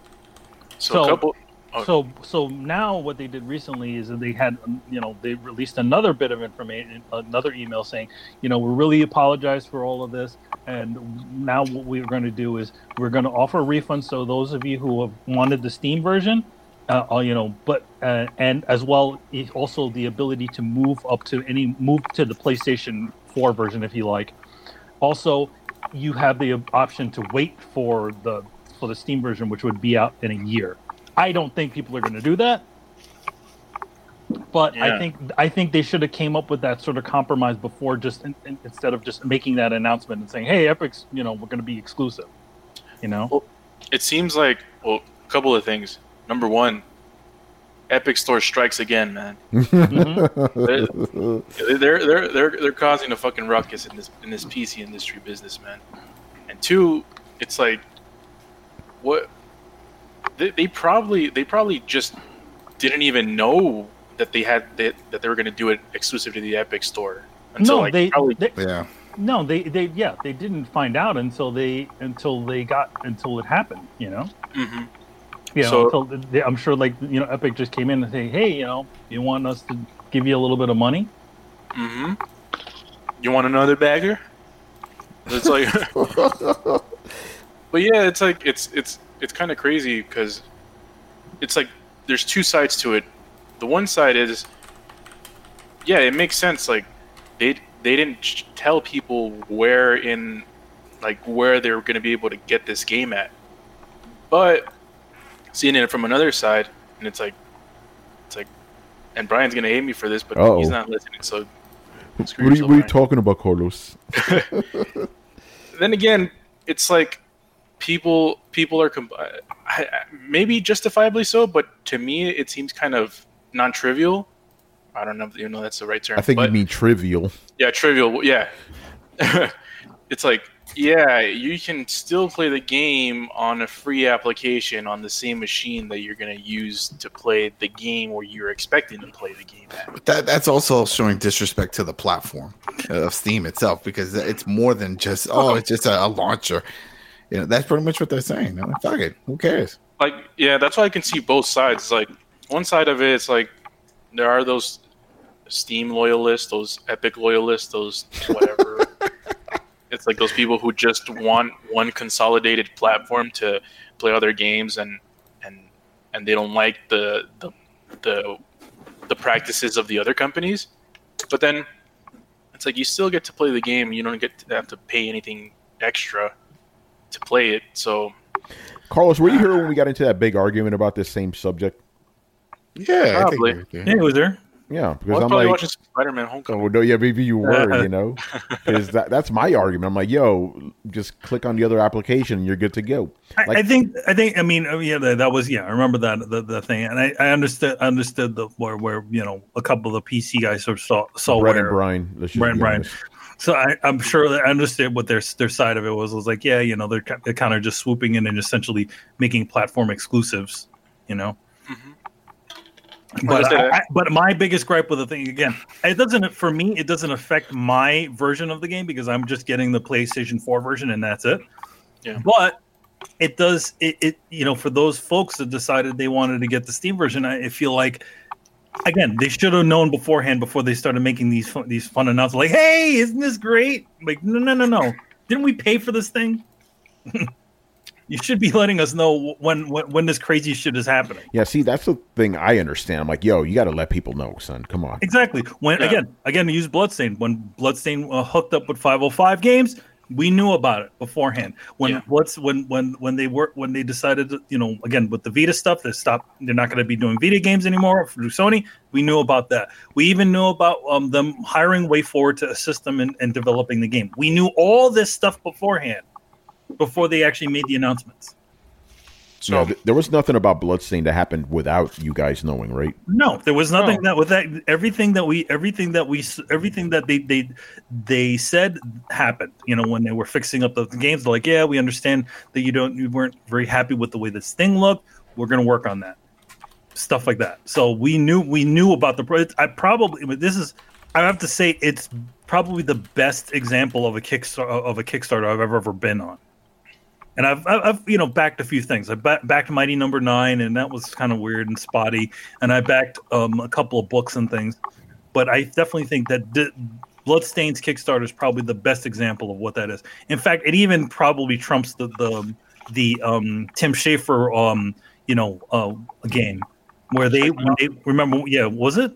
So, So- a couple. Oh. So, so now what they did recently is that they had, you know, they released another bit of information, another email saying, you know, we really apologize for all of this, and now what we're going to do is we're going to offer a refund. So those of you who have wanted the Steam version, uh, uh, you know, but uh, and as well, it also the ability to move up to any move to the PlayStation four version if you like. Also, you have the option to wait for the for the Steam version, which would be out in a year. I don't think people are going to do that, but Yeah. I think I think they should have came up with that sort of compromise before, just in, in, instead of just making that announcement and saying, "Hey, Epic's, you know, we're going to be exclusive." You know, It seems like well, a couple of things. Number one, Epic Store strikes again, man. Mm-hmm. They're they're they're they're, they're causing a fucking ruckus in this in this P C industry business, man. And two, it's like what they, they probably they probably just didn't even know that they had that, that they were going to do it exclusive to the Epic Store until no, like they, probably they yeah. no, they they yeah, they didn't find out until they until they got until it happened. You know. Mhm. You know, So- until they, I'm sure, like you know, Epic just came in and say, "Hey, you know, you want us to give you a little bit of money?" Mm-hmm. You want another bagger? It's like, but yeah, it's like it's it's it's kind of crazy because it's like there's two sides to it. The one side is, yeah, it makes sense. Like they they didn't ch- tell people where in like where they were going to be able to get this game at, but seeing it from another side, and it's like it's like, and Brian's going to hate me for this, but Uh-oh. he's not listening, so. What Screw are, you, yourself, what are you Brian. talking about, Carlos? Then again, it's like people people are comp- I, I, maybe justifiably so, but to me it seems kind of non-trivial I don't know if you know that's the right term. I think but, you mean trivial. Yeah, trivial. Yeah. It's like, yeah, you can still play the game on a free application on the same machine that you're going to use to play the game where you're expecting to play the game at. But that that's also showing disrespect to the platform of Steam itself, because it's more than just oh, it's just a, a launcher. You know, that's pretty much what they're saying. They're like, fuck it, who cares? Like, yeah, that's why I can see both sides. It's like one side of it, it's like there are those Steam loyalists, those Epic loyalists, those whatever. It's like those people who just want one consolidated platform to play other games, and and and they don't like the the the, the practices of the other companies. But then it's like you still get to play the game. You don't get to have to pay anything extra to play it. So, Carlos, were you here when we got into that big argument about this same subject? Yeah, Probably. I think Yeah, it was there. Yeah, because I was I'm probably like, watching Spider-Man: Homecoming. oh, no, yeah, maybe you were, you know, because that, that's my argument. I'm like, yo, just click on the other application and you're good to go. I, Like, I think, I think, I mean, yeah, that, that was, yeah, I remember that the, the thing, and I, I understood, understood the where, where you know, a couple of the P C guys sort of saw, saw Brett where, and Brian. Let's just Brett and be Brian. honest. So I, I'm sure that I understood what their their side of it was. It was like, yeah, you know, they're, they're kind of just swooping in and essentially making platform exclusives, you know. Mhm. But Like I said, I, I, but my biggest gripe with the thing again, it doesn't for me. It doesn't affect my version of the game because I'm just getting the PlayStation four version and that's it. Yeah. But it does it, it you know for those folks that decided they wanted to get the Steam version, I, I feel like again they should have known beforehand before they started making these fun, these fun announcements like, hey, isn't this great? Like, no, no, no, no. Didn't we pay for this thing? You should be letting us know when, when when this crazy shit is happening. Yeah, see, that's the thing I understand. I'm like, yo, you got to let people know, son. Come on. Exactly. When Yeah. again, again, use Bloodstain. When Bloodstain uh, hooked up with five oh five games, we knew about it beforehand. When Yeah. Bloods, when when when they were when they decided, to, you know, again with the Vita stuff, they stopped. They're not going to be doing Vita games anymore through Sony. We knew about that. We even knew about um, them hiring WayForward to assist them in, in developing the game. We knew all this stuff beforehand, before they actually made the announcements. So Yeah, th- there was nothing about Bloodstain that happened without you guys knowing, right? No, there was nothing No. that with that everything that we everything that we s- everything that they they they said happened. You know, when they were fixing up the, the games, they're like, yeah, we understand that you don't you weren't very happy with the way this thing looked. We're going to work on that. Stuff like that. So we knew we knew about the pro- I probably but this is I have to say it's probably the best example of a Kickstarter of a Kickstarter I've ever ever been on. And I've, I've, I've, you know, backed a few things. I ba- backed Mighty Number Nine, and that was kind of weird and spotty. And I backed um, a couple of books and things. But I definitely think that D- Bloodstain's Kickstarter is probably the best example of what that is. In fact, it even probably trumps the the the um, Tim Schafer, um, you know, uh, game where they when they remember. Yeah, was it?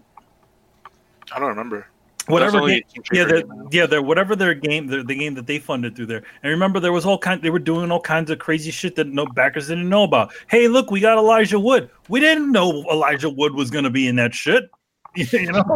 I don't remember. Whatever, That's only game, a Team yeah, Schafer the, game, I know. yeah, the whatever their game, the, the game that they funded through there. And remember, there was all kind. They were doing all kinds of crazy shit that no backers didn't know about. Hey, look, we got Elijah Wood. We didn't know Elijah Wood was going to be in that shit. You know,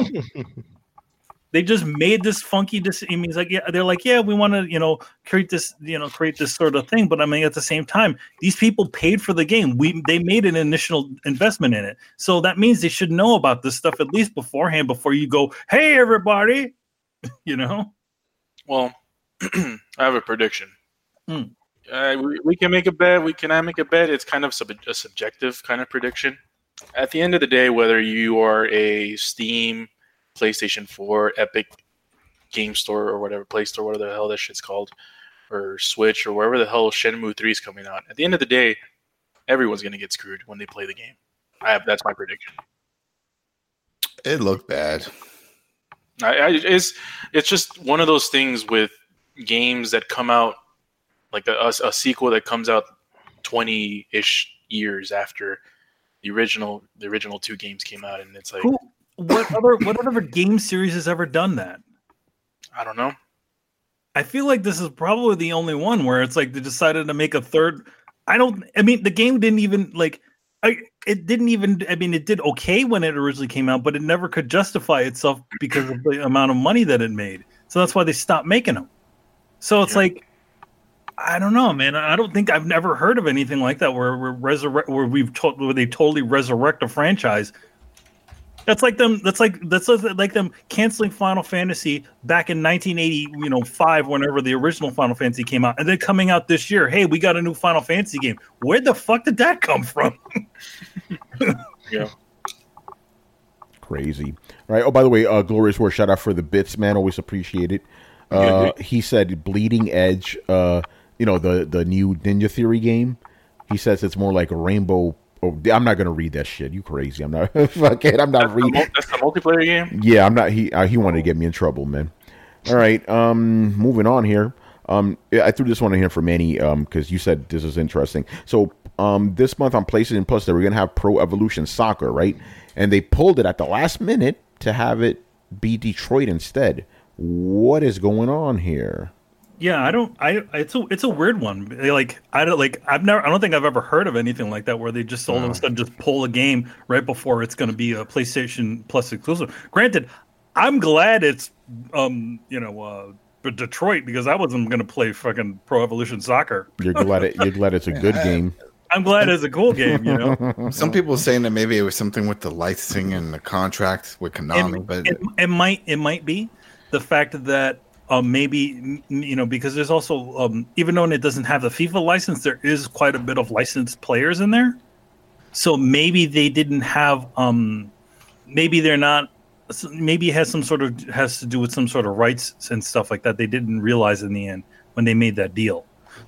they just made this funky. Dis- I mean, it's like, yeah, they're like, yeah, we want to, you know, create this, you know, create this sort of thing. But I mean, at the same time, these people paid for the game. We they made an initial investment in it, so that means they should know about this stuff at least beforehand. Before you go, hey, everybody. You know, Well, I have a prediction. Hmm. Uh, we, we can make a bet. We cannot make a bet. It's kind of sub- a subjective kind of prediction. At the end of the day, whether you are a Steam, PlayStation four, Epic Game Store, or whatever, Play Store, whatever the hell that shit's called, or Switch, or wherever the hell Shenmue three is coming out, at the end of the day, everyone's going to get screwed when they play the game. I have That's my prediction. It looked bad. I, I, it's it's just one of those things with games that come out, like a, a, a sequel that comes out twenty-ish years after the original the original two games came out, and it's like, who, what other what other game series has ever done that? I don't know. I feel like this is probably the only one where it's like they decided to make a third. I don't. I mean, the game didn't even like. I, it didn't even. I mean, it did okay when it originally came out, but it never could justify itself because of the amount of money that it made. So that's why they stopped making them. So it's Yeah. like, I don't know, man. I don't think I've never heard of anything like that where we're resurrect where we've to- where they totally resurrect a franchise. That's like them. That's like that's like them canceling Final Fantasy back in nineteen eighty, you know, five, whenever the original Final Fantasy came out, and then coming out this year. Hey, we got a new Final Fantasy game. Where the fuck did that come from? Yeah. Crazy. All right. Oh, by the way, uh, Glorious War, shout out for the bits, man. Always appreciate it. Uh, he said Bleeding Edge, uh, you know, the, the new Ninja Theory game. He says it's more like a rainbow. Oh, I'm not gonna read that shit. You crazy? I'm not. Fuck it. I'm not That's reading. The, that's the multiplayer game. Yeah, I'm not. He uh, he wanted to get me in trouble, man. All right. Um, moving on here. Um, I threw this one in here for Manny. Um, because you said this is interesting. So, um, this month on PlayStation Plus, they were gonna have Pro Evolution Soccer, right? And they pulled it at the last minute to have it be Detroit instead. What is going on here? Yeah, I don't. I it's a it's a weird one. Like I don't like I've never. I don't think I've ever heard of anything like that where they just all of a sudden just pull a game right before it's going to be a PlayStation Plus exclusive. Granted, I'm glad it's um you know uh Detroit, because I wasn't going to play fucking Pro Evolution Soccer. You're glad it, you're glad it's a good game. I'm glad it's a cool game. You know, some people saying that maybe it was something with the licensing and the contract with Konami, it, but it, it might it might be the fact that. Um, maybe, you know, because there's also, um, even though it doesn't have the FIFA license, there is quite a bit of licensed players in there. So maybe they didn't have, um, maybe they're not, maybe it has some sort of, has to do with some sort of rights and stuff like that. They didn't realize in the end when they made that deal.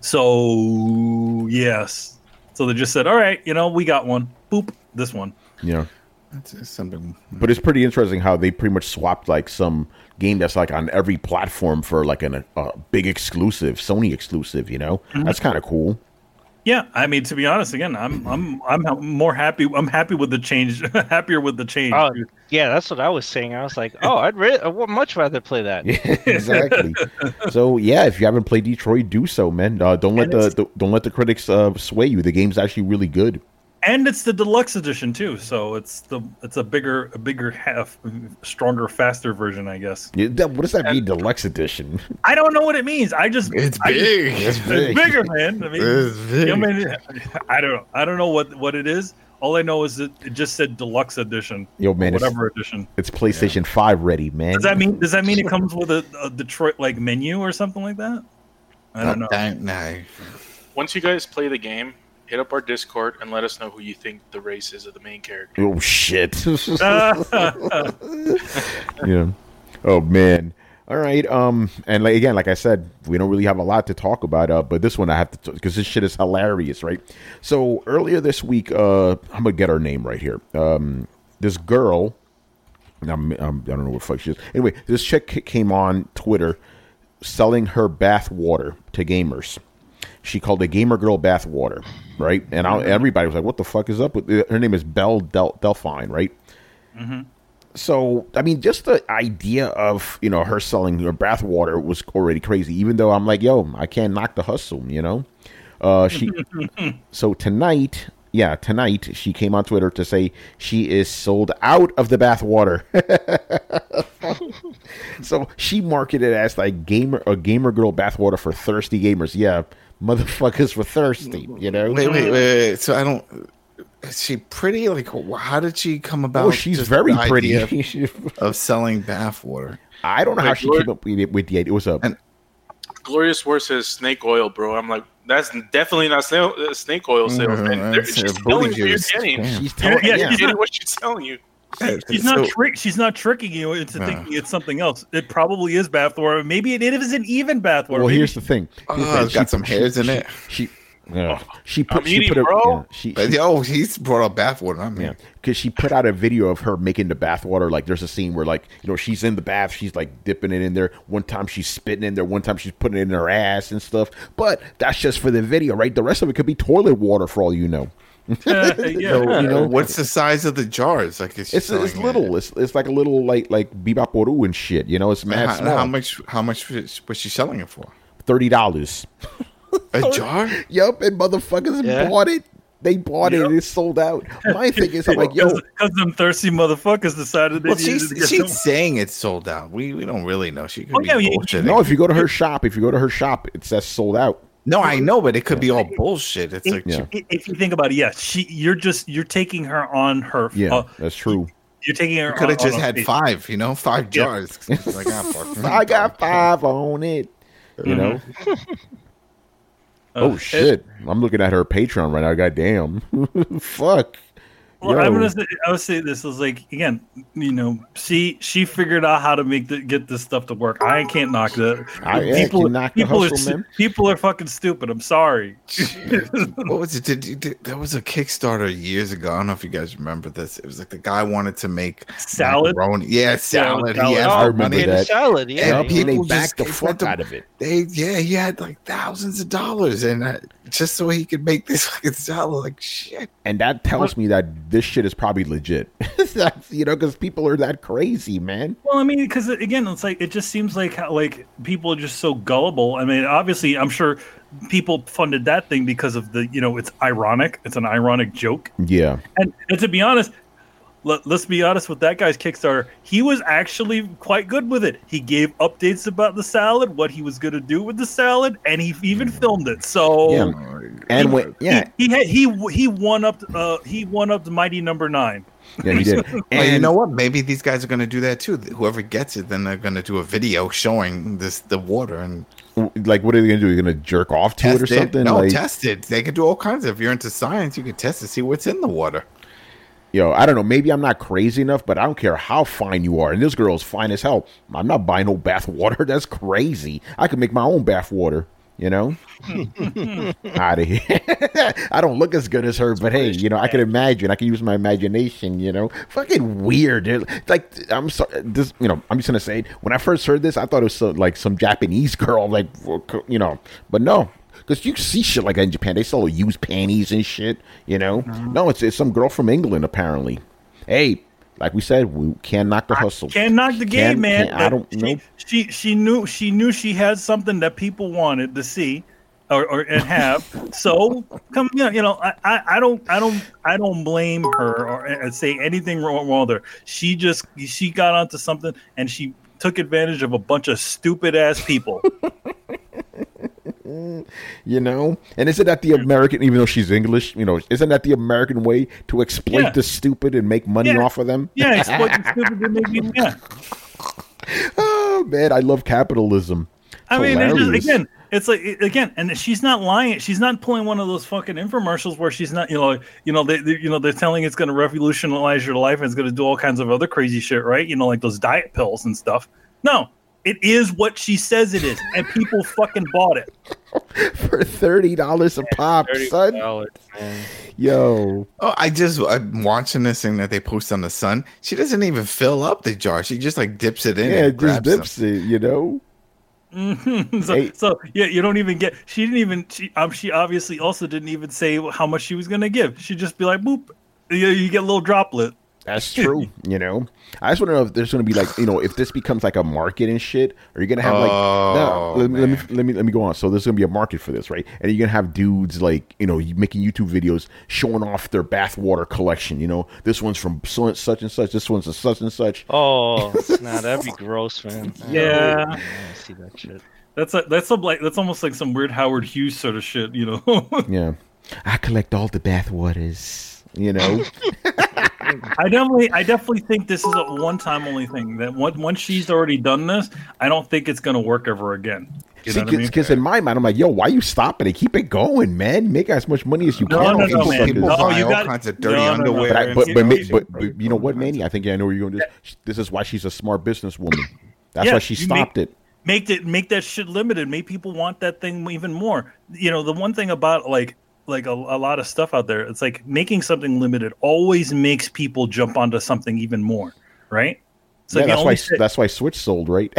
So, yes. So they just said, all right, you know, we got one. Boop, this one. Yeah. that's something. But it's pretty interesting how they pretty much swapped like some game that's like on every platform for like an, a big exclusive, Sony exclusive, you know? Mm-hmm. That's kind of cool. Yeah, I mean, to be honest, again, I'm I'm I'm more happy. I'm happy with the change. Happier with the change. Oh, yeah, that's what I was saying. I was like, oh, I'd re- I would much rather play that. Yeah, exactly. So yeah, if you haven't played Detroit, do so, man. Uh, don't let the, the don't let the critics uh, sway you. The game's actually really good. And it's the deluxe edition too, so it's the it's a bigger, a bigger, half, stronger, faster version, I guess. Yeah, that, what does that mean, deluxe edition? I don't know what it means. I just it's I big. Just, it's big. It's bigger, man. I mean, it's big. I, mean, I don't know. I don't know what, what it is. All I know is that it just said deluxe edition. Yo, man, whatever it's, edition. It's PlayStation yeah. five ready, man. Does that mean? Does that mean it comes with a, a Detroit like menu or something like that? I don't know. Don't know. Once you guys play the game, hit up our Discord and let us know who you think the race is of the main character. Oh shit! Yeah. Oh man. All right. Um. And like again, like I said, we don't really have a lot to talk about. Uh. But this one I have to because this shit is hilarious, right? So earlier this week, uh, I'm gonna get her name right here. Um. This girl. I'm, I'm, I don't know what the fuck she is. Anyway, this chick came on Twitter selling her bath water to gamers. She called it Gamer Girl Bath Water, right? And I, everybody was like, what the fuck is up with it? Her name is Belle Del- Delphine, right? Mm-hmm. So, I mean, just the idea of, you know, her selling her bath water was already crazy, even though I'm like, yo, I can't knock the hustle, you know? Uh, she. So tonight, yeah, tonight, she came on Twitter to say she is sold out of the bath water. So she marketed it as like gamer a Gamer Girl bath water for thirsty gamers. Yeah, motherfuckers for thirsty, you know? Wait, wait, wait, wait. So I don't... Is she pretty? Like, how did she come about? Oh, she's very pretty. Of, of selling bath water. I don't know Wait, how she Glor- came up with it. With the idea. It was a... And, Glorious War says snake oil, bro. I'm like, that's definitely not snail, uh, snake oil sales. Mm-hmm. And they're- she's telling you what you're getting. She's telling Yeah, yeah, yeah, You're getting what she's telling you. She's not trick. She's not tricking you into No. thinking it's something else. It probably is bathwater. Maybe it isn't even bathwater. Well, Maybe here's the thing. Here's the oh, thing. it's got She- some hairs in it. She... Yeah. She put, I'm she eating, put a, bro. yeah, she, But, yo, he's brought up bath water. I mean, yeah, because she put out a video of her making the bath water. Like, there's a scene where, like, you know, she's in the bath, she's like dipping it in there. One time she's spitting in there. One time she's putting it in her ass and stuff. But that's just for the video, right? The rest of it could be toilet water for all you know. yeah. So, you know, what's the size of the jars? Like, it's It's it's little. It's it's like a little like like bibaporu and shit. You know, it's mad How, small. how much? How much was she selling it for? Thirty dollars. A jar? Yup, and motherfuckers Yeah. bought it. They bought Yep. it. It's sold out. My thing is, I'm like, yo, because them thirsty motherfuckers decided they Well, needed she's to get she's some- saying it's sold out. We we don't really know. She could Oh, be yeah, you- bullshitting. no. If you go to her shop, if you go to her shop, it says sold out. No, I know, but it could be all bullshit. It's If, like Yeah. if you think about it, yes, she. You're just you're taking her on her. Yeah, uh, that's true. you're taking her. You could have on- just on a had page. five, you know, five Yeah. jars. It's like, ah, fuck it. I got five on it. You know. Uh, Oh shit! I'm looking at her Patreon right now. Goddamn. Fuck. Well, Yo. I'm gonna say, I would say this is like again, you know, she she figured out how to make the get this stuff to work. I can't knock that. I- yeah, people can knock the people are hustle, stu- man. people are fucking stupid. I'm sorry. What was it? Did, did, there was a Kickstarter years ago. I don't know if you guys remember this. It was like the guy wanted to make Salad? macaroni. Yeah, salad. salad. He asked I for remember money. that. salad, yeah. And Yeah, and they people backed just- the they fuck spent the- out of it. They yeah, he had like thousands of dollars, and uh, just so he could make this fucking salad. Like shit. And that tells me that this shit is probably legit. That's, you know, because people are that crazy, man. Well, I mean, because again, it's like it just seems like how, like people are just so gullible. I mean, obviously, I'm sure people funded that thing because of the you know it's ironic. It's an ironic joke, Yeah. and, and to be honest. Let, let's be honest with that guy's Kickstarter. He was actually quite good with it. He gave updates about the salad, what he was going to do with the salad, and he even filmed it. So Yeah. And he, when, yeah, he, he had he he won up uh he won up the mighty number nine. yeah, he did. Well, And you know what? Maybe these guys are going to do that too. Whoever gets it, then they're going to do a video showing this the water and like, what are they gonna do? You're gonna jerk off to test it or something? No, like, test it. They can do all kinds of. If you're into science, you can test to see what's in the water. yo, I don't know. Maybe I'm not crazy enough, but I don't care how fine you are. And this girl's fine as hell. I'm not buying no bath water. That's crazy. I could make my own bath water. You know, out of here. I don't look as good as her, but hey, you know, I can imagine. I can use my imagination. You know, fucking weird. Dude. Like, I'm sorry. This, you know, I'm just gonna say. When I first heard this, I thought it was so, like some Japanese girl, like, you know, but no. Because you see shit like that in Japan. They sell used panties and shit, you know? No, it's, it's some girl from England, apparently. Hey, like we said, we can't knock the hustle. Can't knock the game, Can't- man. can't- I don't she, know. She she knew she knew she had something that people wanted to see or, or and have. So come, you know, you know, I, I, I don't I don't I don't blame her or uh, say anything wrong, wrong with her. She just she got onto something and she took advantage of a bunch of stupid ass people. You know? And isn't that the American, even though she's English, you know, isn't that the American way to exploit Yeah. the stupid and make money Yeah. off of them? Yeah, exploit the stupid to make you- yeah. Oh, man, I love capitalism. I mean, it's just, Hilarious. again, it's like again, and she's not lying. She's not pulling one of those fucking infomercials where she's not, you know, you know, they, they you know, they're telling it's going to revolutionize your life and it's going to do all kinds of other crazy shit, right? You know, like those diet pills and stuff. No, it is what she says it is, and people fucking bought it. For thirty dollars a pop, son. dollars, man. Yo. Oh, I just I'm watching this thing that they post on the Sun. She doesn't even fill up the jar. She just like dips it in. Yeah, and it just grabs dips them. it, you know? Mhm. so, Hey. so yeah, you don't even get. She didn't even. She um. She obviously also didn't even say how much she was going to give. She'd just be like, "Boop." You, you get a little droplet. That's true, you know. I just want to know if there's going to be like, you know, if this becomes like a market and shit, are you going to have like, no, Oh, let, me, let me man. let me let me go on. So there's going to be a market for this, right? And you're going to have dudes like, you know, making YouTube videos showing off their bathwater collection. You know, this one's from so- such and such. This one's a such and such. Oh, nah, that'd be gross, man. Yeah. I see that shit. That's a, that's some like that's almost like some weird Howard Hughes sort of shit, you know. Yeah, I collect all the bathwaters. You know, I definitely, I definitely think this is a one-time only thing. That once once she's already done this, I don't think it's gonna work ever again. You know what I mean? because in my mind, I'm like, yo, why you stopping it? Keep it going, man. Make as much money as you No, can. no, off no, this man. fucking- People No, buy you all got- kinds of dirty no, no, no. underwear. But, I, and but, you but, know, ma- but, but you know what, Manny? I think I know where you're going to this. This is why she's a smart businesswoman. That's Yeah, why she you stopped make- it. Make it make that shit limited. Make people want that thing even more. You know, the one thing about like like a, a lot of stuff out there, it's like making something limited always makes people jump onto something even more, right? So yeah, the that's only why shit- that's why Switch sold, right?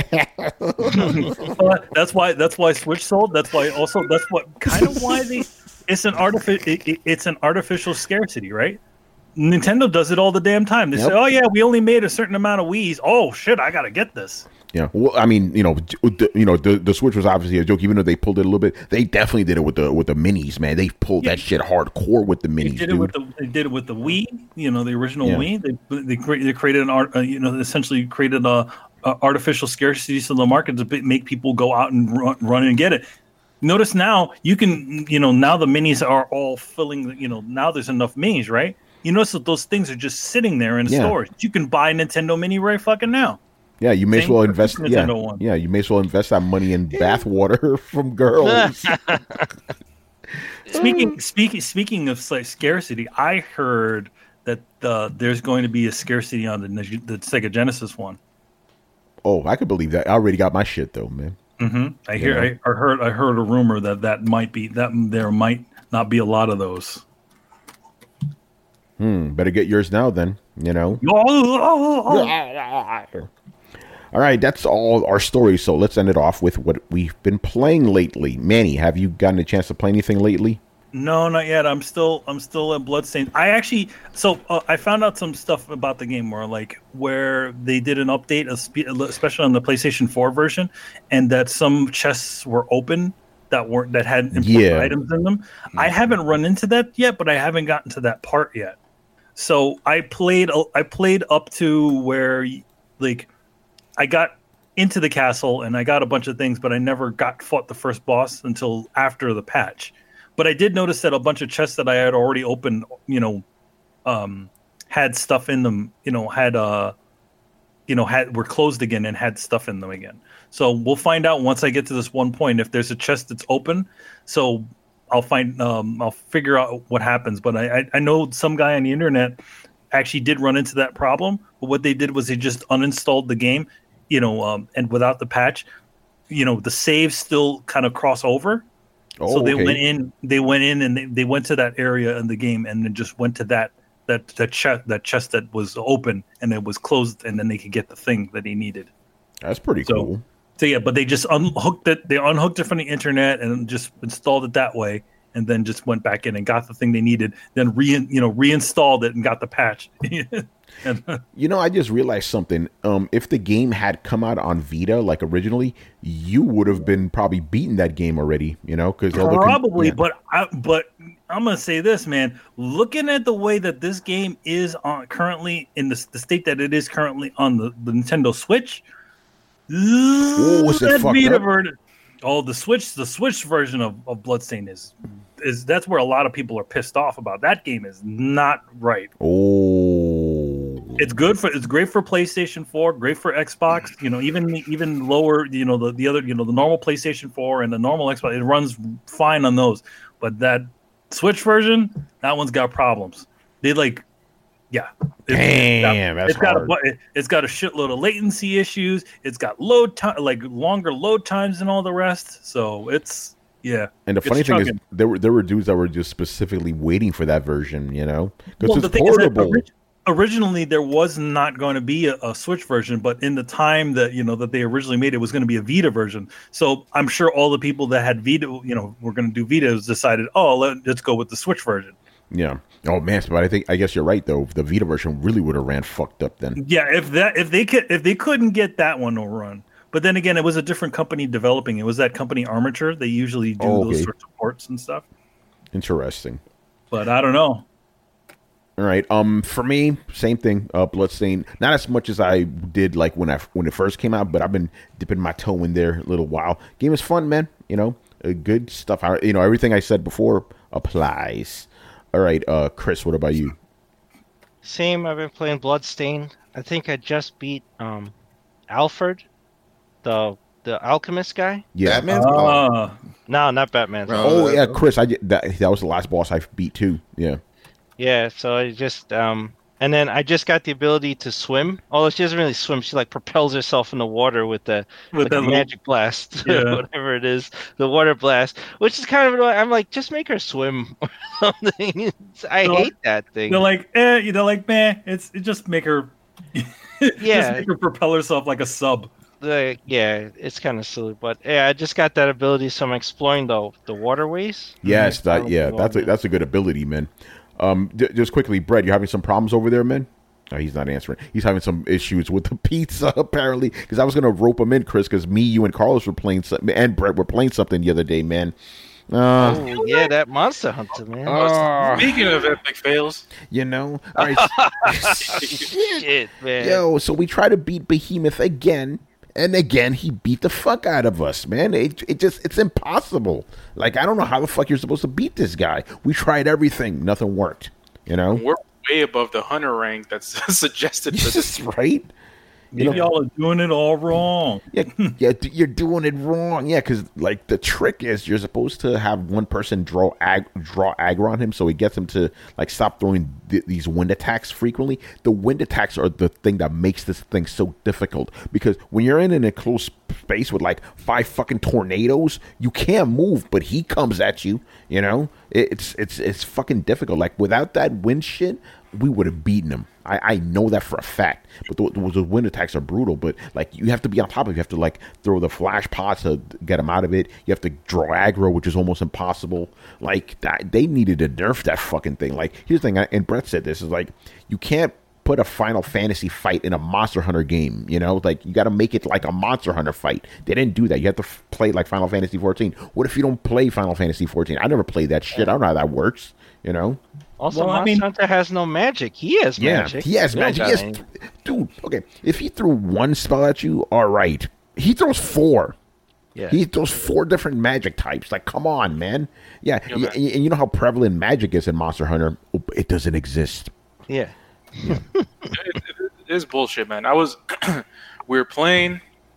Uh, that's why that's why Switch sold. That's why also that's what kind of why they it's an artificial it, it- it's an artificial scarcity, right? Nintendo does it all the damn time. They Yep. say, "Oh yeah, we only made a certain amount of Wii's. Oh shit, I gotta get this." Yeah, well, I mean, you know, d- the, you know, the, the Switch was obviously a joke, even though they pulled it a little bit. They definitely did it with the with the minis, man. They pulled Yeah. that shit hardcore with the They minis, did it dude. with the they did it with the Wii, you know, the original Yeah. Wii. They they, cre- they created an art, uh, you know, essentially created a, a artificial scarcity so the market to be- make people go out and run, run and get it. Notice now you can, you know, now the minis are all filling. You know, now there's enough minis, right? You notice that those things are just sitting there in the Yeah. stores. You can buy Nintendo Mini right fucking now. Yeah, you may as Same well for invest. Super Yeah, Nintendo one. yeah, you may as well invest that money in bath water from girls. Speaking speaking speaking of like scarcity, I heard that uh, there's going to be a scarcity on the the Sega Genesis one. Oh, I could believe that. I already got my shit though, man. Mm-hmm. I hear. Yeah. I, I heard. I heard a rumor that that might be that there might not be a lot of those. Hmm. Better get yours now, then. You know. Oh, All right, that's all our story. So let's end it off with what we've been playing lately. Manny, have you gotten a chance to play anything lately? No, not yet. I'm still. I'm still at Bloodstained. I actually. So uh, I found out some stuff about the game where, like, where they did an update, especially on the PlayStation four version, and that some chests were open that weren't that had important Yeah. items in them. I haven't run into that yet, but I haven't gotten to that part yet. So I played. I played up to where, like, I got into the castle and I got a bunch of things, but I never got fought the first boss until after the patch. But I did notice that a bunch of chests that I had already opened, you know, um, had stuff in them. You know, had uh, you know, had were closed again and had stuff in them again. So we'll find out once I get to this one point if there's a chest that's open. So I'll find, um, I'll figure out what happens. But I, I, I know some guy on the internet actually did run into that problem. But what they did was they just uninstalled the game, you know, um, and without the patch, you know, the saves still kind of cross over. Oh, So they okay. went in, they went in, and they, they went to that area in the game, and then just went to that that that chest that chest that was open, and it was closed, and then they could get the thing that they needed. That's pretty So- cool. So yeah, but they just unhooked it. They unhooked it from the internet and just installed it that way, and then just went back in and got the thing they needed. Then re you know reinstalled it and got the patch. and, You know, I just realized something. Um, if the game had come out on Vita like originally, you would have been probably beaten that game already. You know, because Probably, but I, but I'm gonna say this, man. Looking at the way that this game is on currently in the, the state that it is currently on the, the Nintendo Switch, Oh, was it that fucked Vita up? ver- Oh, the Switch, the Switch version of, of Bloodstained is is that's where a lot of people are pissed off about. That game is not right. Oh, It's good for it's great for PlayStation four, great for Xbox. You know, even even lower, you know, the, the other, you know, the normal PlayStation four and the normal Xbox, it runs fine on those. But that Switch version, that one's got problems. They like, yeah, It's- Damn, that's it's got hard. a bu- it's got a shitload of latency issues. It's got load time, like longer load times than all the rest. So it's yeah. And the It's funny thing is, chugging. there were there were dudes that were just specifically waiting for that version. You know, because Well, the it's thing is that portable. orig- originally there was not going to be a, a Switch version, but in the time that you know that they originally made it was going to be a Vita version. So I'm sure all the people that had Vita, you know, were going to do Vitas decided, oh, let, let's go with the Switch version. Yeah. Oh man, but I think I guess you're right though. The Vita version really would have ran fucked up then. Yeah, if that if they could if they couldn't get that one to run, but then again, it was a different company developing. It was that company Armature. They usually do Oh, those okay. sorts of ports and stuff. Interesting. But I don't know. All right. Um, for me, same thing. Uh, Bloodstained. Not as much as I did like when I when it first came out, but I've been dipping my toe in there a little while. Game is fun, man. You know, uh, good stuff. I, you know, everything I said before applies. All right, uh, Chris, what about you? Same. I've been playing Bloodstained. I think I just beat um, Alfred, the the alchemist guy. Yeah. Batman? Oh. Uh, No, not Batman. Right. Oh Uh, yeah, Chris. I did- that that was the last boss I beat too. Yeah. Yeah, so I just um and then I just got the ability to swim. Although she doesn't really swim, she like propels herself in the water with the with like that a little- magic blast, Yeah. whatever it is, the water blast, which is kind of annoying. I'm like, just make her swim or something. It's- I No, hate that thing. they're like, eh, you know, like, man, it's it just make her, just Yeah. make her propel herself like a sub. Like, yeah, it's kind of silly, but yeah, I just got that ability, so I'm exploring the the waterways. Yes. That. Mhm. Yeah. That's a that's a good ability, man. Um, d- just quickly, Brett, you having some problems over there, man? No, he's not answering. He's having some issues with the pizza apparently. Because I was gonna rope him in, Chris, because me, you, and Carlos were playing something, and Brett were playing something the other day, man. Uh, Oh yeah, that Monster Hunter, man. uh, Speaking of epic fails, you know. All right. Shit, man. Yo, so we try to beat Behemoth again, and again he beat the fuck out of us, man. It, it just it's impossible. Like I don't know how the fuck you're supposed to beat this guy. We tried everything, nothing worked. You know? we're way above the hunter rank that's suggested for this. right? You Maybe know- y'all are doing it all wrong. Yeah, yeah, d- you're doing it wrong. Yeah, because like the trick is you're supposed to have one person draw ag- draw aggro on him, so he gets him to like stop throwing th- these wind attacks frequently. The wind attacks are the thing that makes this thing so difficult because when you're in an enclosed space with like five fucking tornadoes, you can't move, but he comes at you. You know, it, it's it's it's fucking difficult. Like without that wind shit, we would have beaten him. I, I know that for a fact. But the, the, the wind attacks are brutal. But like you have to be on top of it. You have to like throw the flash pods to get him out of it. You have to draw aggro, which is almost impossible. Like that, they needed to nerf that fucking thing. Like here's the thing, and Brett said this is like you can't put a Final Fantasy fight in a Monster Hunter game. You know, like you got to make it like a Monster Hunter fight. They didn't do that. You have to f- play like Final Fantasy fourteen. What if you don't play Final Fantasy fourteen? I never played that shit. I don't know how that works. You know. Also, Well, I Monster mean- Hunter has no magic. He has Yeah, magic. he has You don't magic. got He has, any. dude, okay. If he threw one spell at you, all right. He throws four. Yeah. He throws four different magic types. Like, come on, man. Yeah, Yeah, y- man. y- and you know how prevalent magic is in Monster Hunter? It doesn't exist. yeah. it, it, it is bullshit, man. I was, we were playing.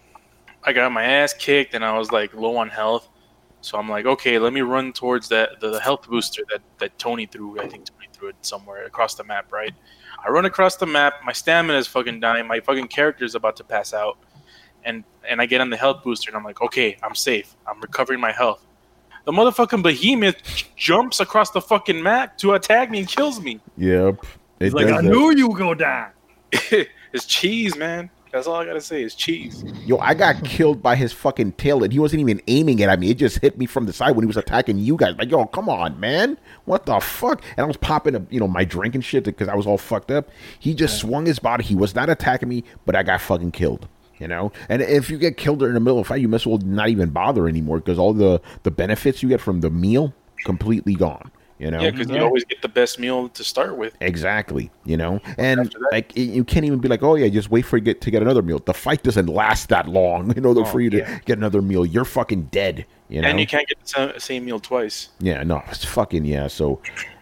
I got my ass kicked, and I was like low on health. So I'm like, okay, let me run towards that the, the health booster that, that Tony threw. I think Tony threw it somewhere across the map, right? I run across the map. My stamina is fucking dying. My fucking character is about to pass out, and and I get on the health booster, and I'm like, okay, I'm safe. I'm recovering my health. The motherfucking behemoth j- jumps across the fucking map to attack me and kills me. Yep. It He's like, does I that. knew you were gonna die. It's cheese, man. That's all I gotta say is cheese. Yo, I got killed by his fucking tail, and he wasn't even aiming it at me. It just hit me from the side when he was attacking you guys. Like, yo, come on, man. What the fuck? And I was popping, a, you know, my drink and shit because I was all fucked up. He just swung his body. He was not attacking me, but I got fucking killed. You know? And if you get killed in the middle of a fight, you might as well not even bother anymore because all the, the benefits you get from the meal completely gone. You know? Yeah, because you always get the best meal to start with. Exactly, you know, and After that- like it- you can't even be like, oh yeah, just wait for you get to get another meal. The fight doesn't last that long, you know, though, Oh, for you to yeah. get another meal. You're fucking dead, you know. And you can't get the sa- same meal twice. Yeah, no, it's fucking yeah. So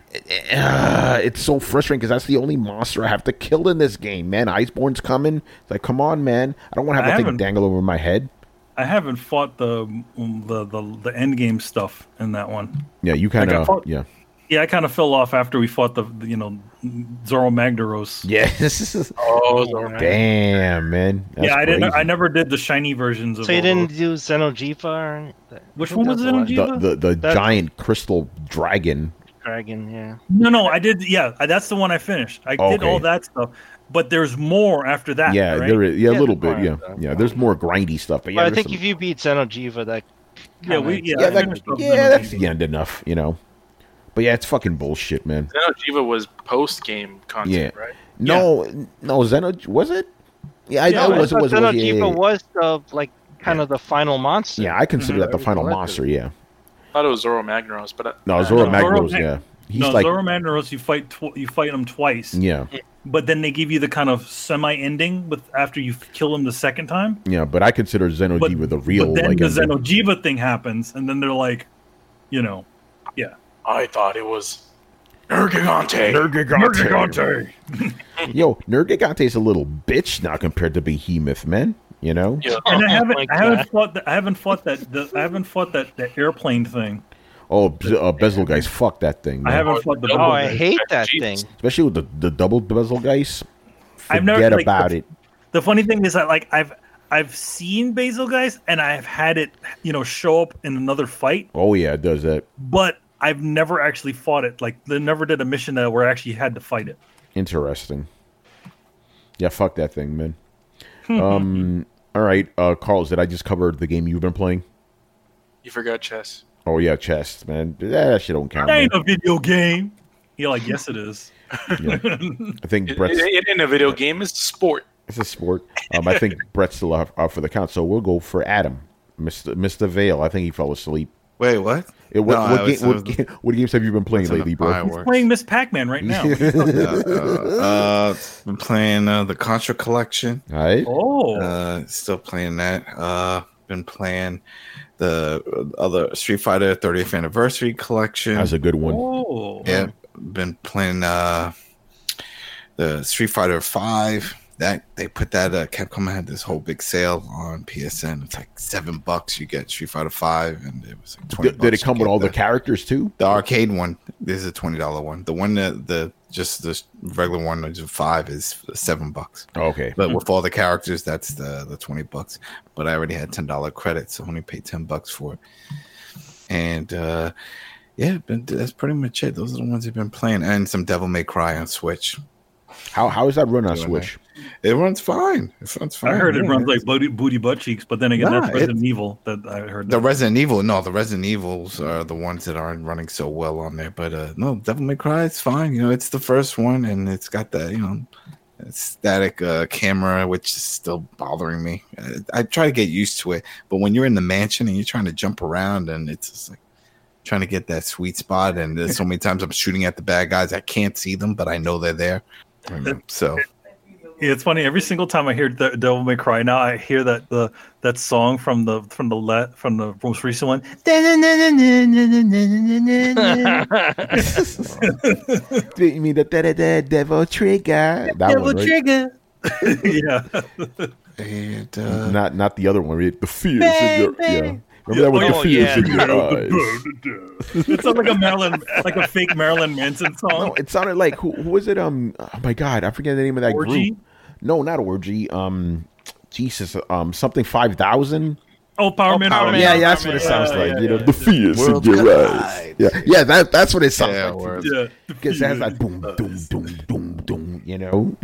uh, it's so frustrating because that's the only monster I have to kill in this game, man. Iceborne's coming. It's like, come on, man. I don't want to I have that thing haven't- dangle over my head. I haven't fought the the the, the end game stuff in that one. Yeah, you kind Like, I of fought- yeah. Yeah, I kind of fell off after we fought the, the you know Zoro Magdaros. Yes. Oh, Zoro. Damn, man. That's yeah, I didn't. crazy. I never did the shiny versions of. So you all didn't those. do Xenojiva or anything? Which I think one was that's the Xenojiva? the the, the That- giant crystal dragon. Dragon, yeah. No, no, I did. Yeah, that's the one I finished. I did Okay. all that stuff, but there's more after that. Yeah, right? there is. Yeah, a Yeah, little there's bit. Yeah, more of that. yeah. There's more grindy stuff, but yeah, But I there's think some- if you beat Xenojiva, that Yeah, we. kinda- Yeah, yeah, I that, finished up yeah, that's Xenojiva. the end enough, you know. But yeah, it's fucking bullshit, man. Xenojiva was post game content, right? No, no, Zeno was it? Yeah, I Yeah, know it I was. It thought was. It was yeah, Xenojiva yeah, was the like kind of the final monster. yeah, I consider that the Mhm. final Everything monster. like Yeah. I thought it was Zoro Magnaros, but I, No, I- Zoro no, Magnaros. Zoro- Yeah, he's No, like Zoro Magdaros, you fight tw- you fight him twice, yeah, but then they give you the kind of semi-ending with after you kill him the second time. yeah. But I consider Xenojiva the real But then like the ending. Xenojiva thing happens, and then they're like, you know, yeah. I thought it was Nergigante. Nergigante. Yo, Nergigante is a little bitch now compared to Behemoth, man. You know. Yeah. And I Oh haven't, my I haven't God. fought, the, I haven't fought that, the, I haven't fought that, that airplane thing. Oh, B- uh, bezel guys, fuck that thing. I Man. haven't fought the. Oh, Oh, double I guy. hate that Jesus. thing. Especially with the, the double bezel guys. Forget I've never, like, about the- it. The funny thing is that like I've I've seen Basil guys and I've had it you know show up in another fight, Oh yeah, it does that. but I've never actually fought it. Like they never did a mission that where I actually had to fight it. Interesting. Yeah, fuck that thing, man. um. All right, uh, Carlos, did I just cover the game you've been playing? You forgot chess. Oh yeah, chess, man. That shit don't count. That Man. ain't a video game. You're like, yes, it is. Yeah. I think It, Brett's. it, it ain't a video game. It's sport. It's a sport. Um, I think Brett's still out, out for the count, so we'll go for Adam, Mister Mister Vale. I think he fell asleep. Wait, what? It, what, No, what, I game, was- I what, was- game, what games have you been playing It's in lately, the bro? fireworks. Playing Miss Pac-Man right now. uh, uh, uh, been playing uh, the Contra Collection. All right. Oh, Uh, still playing that. Uh, been playing the other Street Fighter thirtieth Anniversary Collection. That's a good one. oh, Yeah, been playing uh, the Street Fighter Five. That they put that uh, Capcom had this whole big sale on P S N. It's like seven bucks. You get Street Fighter Five, and it was like twenty. Did, did it come with all the characters too? The arcade one. This is a twenty dollar one. The one that the just the regular one, which is five, is seven bucks. Oh, okay, but with all the characters, that's the the twenty bucks. But I already had ten dollar credit, so I only paid ten bucks for it. And uh, yeah, but that's pretty much it. Those are the ones I've been playing, and some Devil May Cry on Switch. How how is that run on Switch? It runs fine. It runs fine. I heard it yeah, runs like booty, booty butt cheeks, but then again, Nah, that's Resident Evil. That I heard. The that. Resident Evil, no, the Resident Evils are the ones that aren't running so well on there. But uh, no, Devil May Cry, it's fine. You know, it's the first one, and it's got that you know static uh, camera, which is still bothering me. I, I try to get used to it, but when you're in the mansion and you're trying to jump around, and it's just like trying to get that sweet spot, and there's so many times I'm shooting at the bad guys, I can't see them, but I know they're there. So. Yeah, it's funny. Every single time I hear the Devil May Cry, now I hear that the that song from the from the le, from the most recent one. You mean the, the, the Devil Trigger? That Devil one, right? Trigger. Yeah. And, uh, not not the other one. Right? The fears in your yeah. Remember that with Oh, the fears yeah. in your eyes. It sounds like a Marilyn, like a fake Marilyn Manson song. No, it sounded like who, who was it? Um, oh my God, I forget the name of that Orgy? group. No, not Orgy. Um, Jesus, um, something five thousand. Oh, Power Oh, Man. Power Power Man. Yeah, Man. yeah, that's what it Yeah, sounds yeah, like. yeah, You know, yeah. the fears in World your collide. eyes. Yeah, yeah, that that's what it sounds Yeah, like. word. Yeah. Because it has that boom, boom, boom, boom, boom. You know,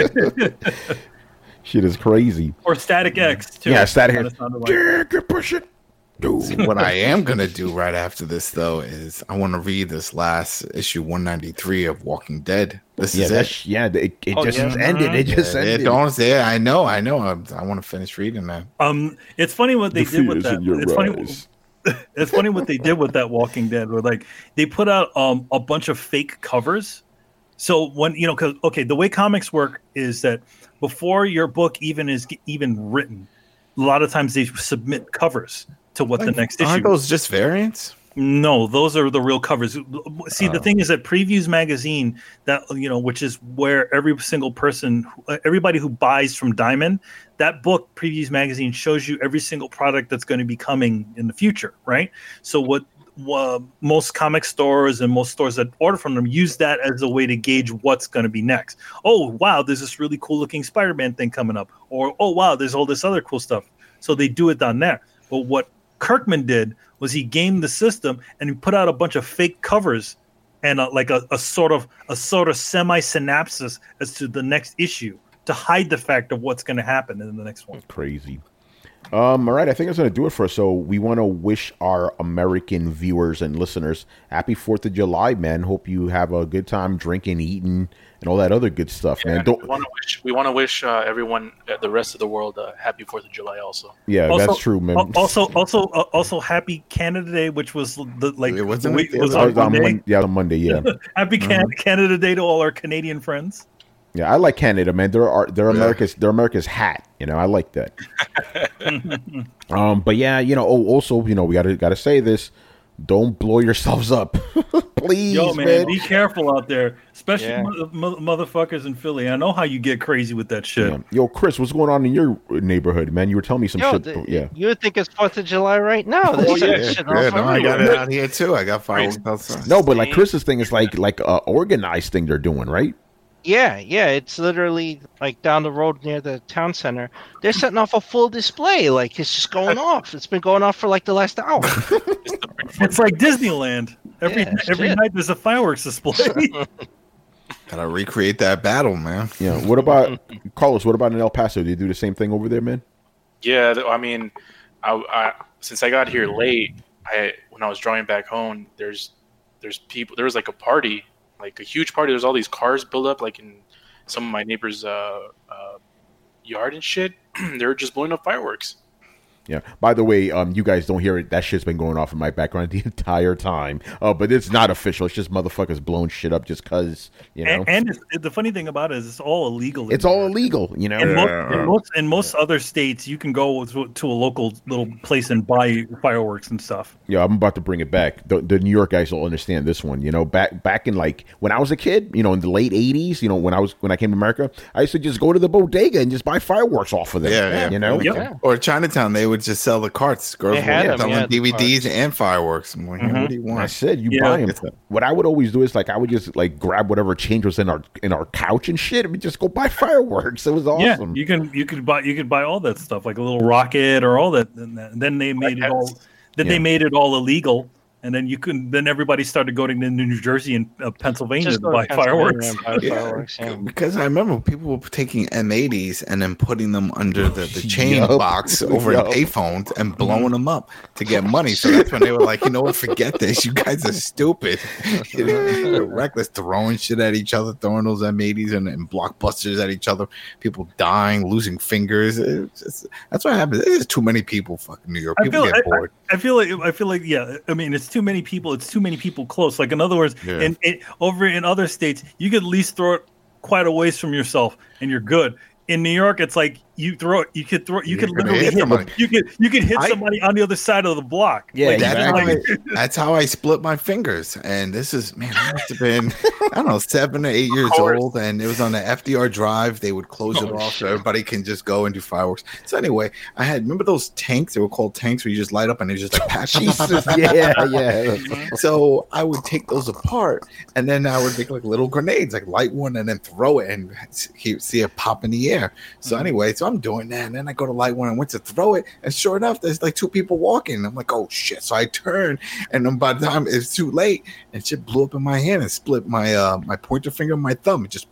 shit is crazy. Or Static X too. Yeah, Static Kinda X. sounded like- Yeah, good push it. Dude. What I am gonna do right after this, though, is I want to read this last issue one ninety-three of Walking Dead. This Yeah, is it. that's, yeah, it, it Oh, just yeah. ended. It just Yeah, ended. it don't yeah, I know, I know. I, I want to finish reading that. Um, it's funny what they The did with fears that. in your It's funny. eyes. It's funny what they did with that Walking Dead. Where like they put out um a bunch of fake covers. So when you know, because okay, the way comics work is that before your book even is even written, a lot of times they submit covers to what the Like, next issue. aren't those just variants? No, those are the real covers. See, the Oh. thing is that Previews Magazine, that you know, which is where every single person, everybody who buys from Diamond, that book, Previews Magazine, shows you every single product that's going to be coming in the future, right? So what uh, most comic stores and most stores that order from them use that as a way to gauge what's going to be next. Oh, wow, there's this really cool looking Spider-Man thing coming up. Or, oh, wow, there's all this other cool stuff. So they do it down there. But what Kirkman did was he gamed the system and he put out a bunch of fake covers and a, like a, a sort of a sort of semi synopsis as to the next issue to hide the fact of what's going to happen in the next one. Crazy. Um, all right, I think that's going to do it for us. So we want to wish our American viewers and listeners happy fourth of July, man. Hope you have a good time drinking, eating, and all that other good stuff, man. And Don't, we want to wish we want to wish uh, everyone, uh, the rest of the world, uh, happy Fourth of July. Also, yeah, Also- that's true, man. Al- Also, also, uh, also, happy Canada Day, which was the like It wasn't the week the was other- on Uh, on Monday. Mon- yeah, on Monday, yeah. Happy Can- Canada Day to all our Canadian friends. Yeah, I like Canada, man. They're our, they're Yeah. America's they're America's hat. You know, I like that. um, but yeah, you know. Oh, also, you know, we gotta gotta say this. Don't blow yourselves up, please, Yo, man, man. be careful out there, especially Yeah. mo- mo- motherfuckers in Philly. I know how you get crazy with that shit. Yeah. Yo, Chris, what's going on in your neighborhood, man? You were telling me some Yo, shit. the- yeah. you would think it's Fourth of July right now. There's Oh, yeah. shit Yeah, off no, I got it everywhere. out here too. I got fireworks outside. No, but like Chris's thing is like like a organized thing they're doing, right? Yeah, yeah, it's literally like down the road near the town center. They're setting off a full display, like it's just going off. It's been going off for like the last hour. It's like Disneyland. Every Yeah, every shit. night there's a fireworks display. Gotta recreate that battle, man. Yeah. What about Carlos? What about in El Paso? Do you do the same thing over there, man? yeah. th- I mean, I, I since I got here late, I when I was driving back home, there's there's people. There was like a party, like a huge party. There's all these cars built up, like in some of my neighbors' uh, uh, yard and shit. They were just blowing up fireworks. Yeah. By the way, um, you guys don't hear it. That shit's been going off in my background the entire time. Uh, but it's not official. It's just motherfuckers blowing shit up just because, you know. And, and it's, the funny thing about it is it's all illegal. It's all illegal, you know. In, Yeah. most, in, most, in most other states, you can go to, to a local little place and buy fireworks and stuff. Yeah, I'm about to bring it back. The, the New York guys will understand this one. You know, back back in like when I was a kid, you know, in the late eighties, you know, when I was when I came to America, I used to just go to the bodega and just buy fireworks off of them. Yeah, yeah. You know. Yep. Yeah. Or Chinatown, they would just sell the carts. Girls They had were them, selling yeah, the D V Ds carts. and fireworks. I'm like, hey, Mhm. what do you I want? said you Yeah. buy them. What I would always do is like I would just like grab whatever change was in our in our couch and shit, and we just go buy fireworks. It was awesome. Yeah, you can you could buy you could buy all that stuff like a little rocket or all that. And then- then they made it all. Then Yeah. they made it all illegal, and then you couldn't. Then everybody started going to New Jersey and uh, Pennsylvania Just to go buy to Pennsylvania fireworks. and buy Yeah. fireworks, yeah. Because I remember people were taking M eighties and then putting them under the, the chain Yup. box over Yup. in payphones and blowing them up to get money. So that's when they were like, you know what, forget this. You guys are stupid. You know, they're reckless, throwing shit at each other, throwing those M eighties and, and blockbusters at each other. People dying, losing fingers. It's just, that's what happens. There's too many people fucking New York. I People feel, get I, bored. I feel like I feel like yeah. I mean, it's too many people. It's too many people close. Like in other words, Yeah. in it, over in other states, you could at least throw it quite a ways from yourself, and you're good. In New York, it's like you throw it. You could throw. You You're could gonna literally hit hit. somebody. You could you could hit I- somebody on the other side of the block. Yeah, Like, That's how, exactly. I, that's how I split my fingers. And this is, man, I must have been, I don't know, seven or eight years course. old. And it was on the F D R drive. They would close it Oh, off shit. so everybody can just go and do fireworks. So anyway, I had, remember those tanks? They were called tanks where you just light up and they just like pack them. Jesus, yeah, yeah. So I would take those apart and then I would make like little grenades, like light one and then throw it and see see it pop in the air. So anyway, so I'm doing that. And then I go to light one and went to throw it. And sure enough, there's like two people walking. I'm like, oh shit. So I turn and then by the time it's too late, and shit blew up in my hand and split my uh my pointer finger and my thumb. It just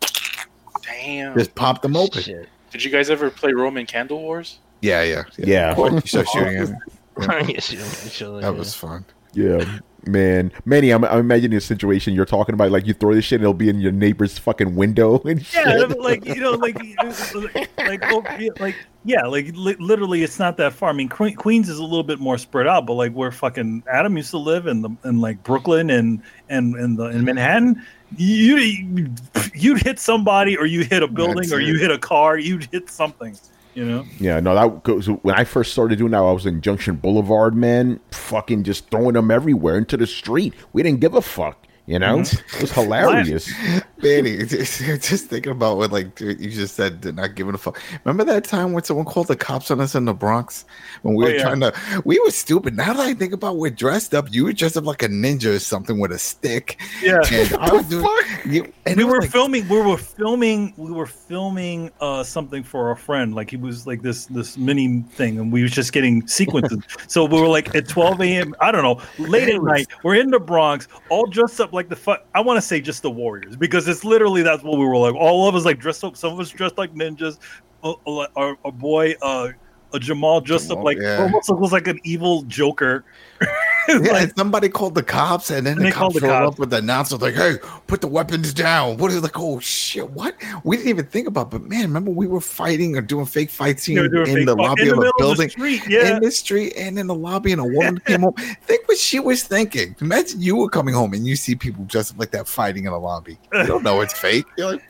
Damn. just popped them open. Shit. Did you guys ever play Roman Candle Wars? Yeah, yeah. Yeah. Of course, you start shooting at me. Yes, you- you should, That yeah. was fun. Yeah, man. Manny, I'm, I'm imagining a situation you're talking about. Like you throw this shit, and it'll be in your neighbor's fucking window and shit. Yeah, like you know, like like like, oh, yeah, like yeah, like li- literally, it's not that far. I mean, Que- Queens is a little bit more spread out, but like where fucking Adam used to live in the in like Brooklyn and and and the in Manhattan, you you'd hit somebody or you hit a building That's or it. you hit a car, you'd hit something, you know. Yeah, no, that goes when I first started doing that. I was in Junction Boulevard, man, fucking just throwing them everywhere into the street. We didn't give a fuck, you know. It was hilarious. Manny, just, just thinking about what like you just said, they're not giving a fuck. Remember that time when someone called the cops on us in the Bronx when we Oh, were yeah. trying to? We were stupid. Now that I think about, we're dressed up. You were dressed up like a ninja or something with a stick. Yeah. And I was doing. You, and we it was were like, filming we were filming we were filming uh something for a friend, like he was like this this mini thing, and we was just getting sequences. So we were like at twelve a.m. I don't know, late at night, we're in the Bronx, all dressed up like the fu- I want to say just the Warriors, because it's literally that's what we were like. All of us like dressed up, some of us dressed like ninjas. Uh, uh, our, our boy uh uh, Jamal dressed up Jamal, like yeah. almost was like an evil Joker. Yeah, Like, and somebody called the cops, and then And the they called cops the rolled cops. up with the announcement like, "Hey, put the weapons down." What is like? Oh shit! What? We didn't even think about. But man, remember we were fighting or doing fake fight they scenes were doing in fake the fight- lobby in the of a middle of the building, street, yeah. in the street, and in the lobby, and a woman came home. Think what she was thinking. Imagine you were coming home and you see people dressed up like that fighting in a lobby. You don't know it's fake. You're like,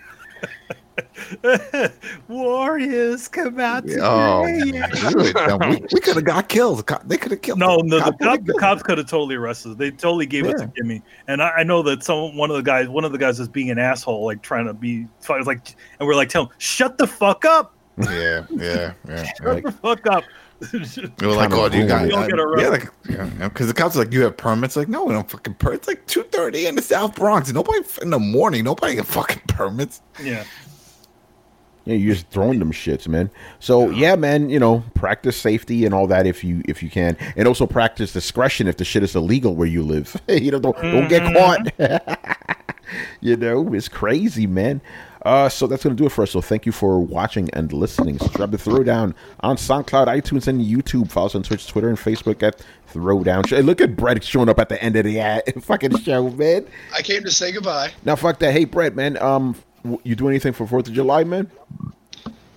Warriors come out today. oh, man, we, were dumb. we, we could have got killed. The cop- They could have killed. No, the no, the, cop would've cop, the killed cops could have totally arrested us. They totally gave us a Yeah. gimme. And I, I know that some one of the guys, one of the guys was being an asshole, like trying to be, I was like, and we're like, tell him, shut the fuck up, them. Yeah, yeah, yeah. shut the fuck up. They were like, Kinda "Oh, do you got?" rude. You'll uh, get yeah, arrested. like, yeah, because the cops are like, "You have permits?" Like, no, we don't fucking permits. It's like two thirty in the South Bronx. Nobody in the morning. Nobody get fucking permits. Yeah, Yeah, you're just throwing them shits, man. So yeah, man, you know, practice safety and all that if you if you can, and also practice discretion if the shit is illegal where you live. You know, don't don't get caught. You know, it's crazy, man. Uh, so that's gonna do it for us. So thank you for watching and listening. Subscribe to Throwdown on SoundCloud, iTunes, and YouTube. Follow us on Twitch, Twitter, and Facebook at Throwdown. Hey, look at Brett showing up at the end of the ad, fucking show, man. I came to say goodbye. Now fuck that. Hey, Brett, man. Um, w- you do anything for Fourth of July, man?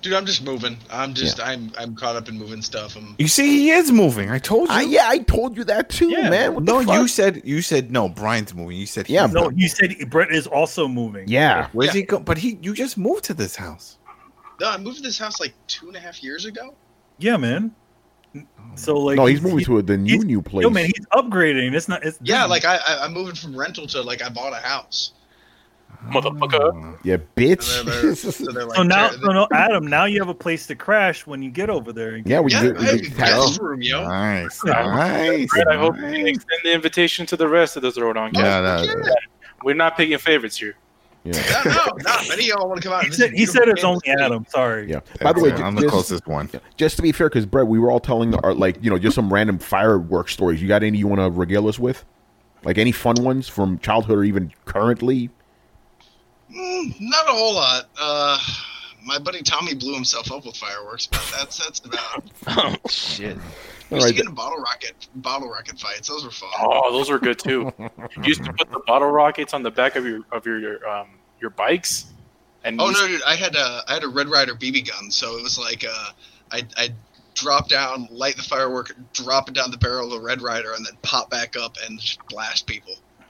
Dude, I'm just moving. I'm just, yeah. I'm, I'm caught up in moving stuff. I'm... You see, he is moving. I told you. I, yeah, I told you that too, yeah. man. What no, you said, you said no. Brian's moving. You said, yeah. No, you said Brett is also moving. Yeah. Where's yeah. he go? But he, you just moved to this house. No, I moved to this house like two and a half years ago. Yeah, man. So like, no, he's, he's moving he's, to the new new place. Yo, man, he's upgrading. It's not. It's yeah, like I, I, I'm moving from rental to like I bought a house. Motherfucker. Yeah, bitch. So, they're, they're, so, they're like, so now, so no, Adam, now you have a place to crash when you get over there. Yeah, we yeah, get, hey, we get guest room, yo. Nice, yeah. nice. Brett, I nice. hope you can extend the invitation to the rest of the Throwdown. Yeah, that, yeah. We're not picking favorites here. Yeah. no, no, not many of y'all want to come out. He said, he said it's only Adam. Sorry. Yeah. By the way, I'm just, the closest one. Just to be fair, because Brett, we were all telling our like you know just some random fireworks stories. You got any you want to regale us with? Like any fun ones from childhood or even currently? Mm, not a whole lot. Uh, my buddy Tommy blew himself up with fireworks, but that's that's about. Oh shit! We used to get in bottle rocket bottle rocket fights. Those were fun. Oh, those were good too. You used to put the bottle rockets on the back of your of your um your bikes. And oh no, dude! I had a I had a Red Ryder B B gun, so it was like uh, I I drop down, light the firework, drop it down the barrel of the Red Ryder, and then pop back up and just blast people.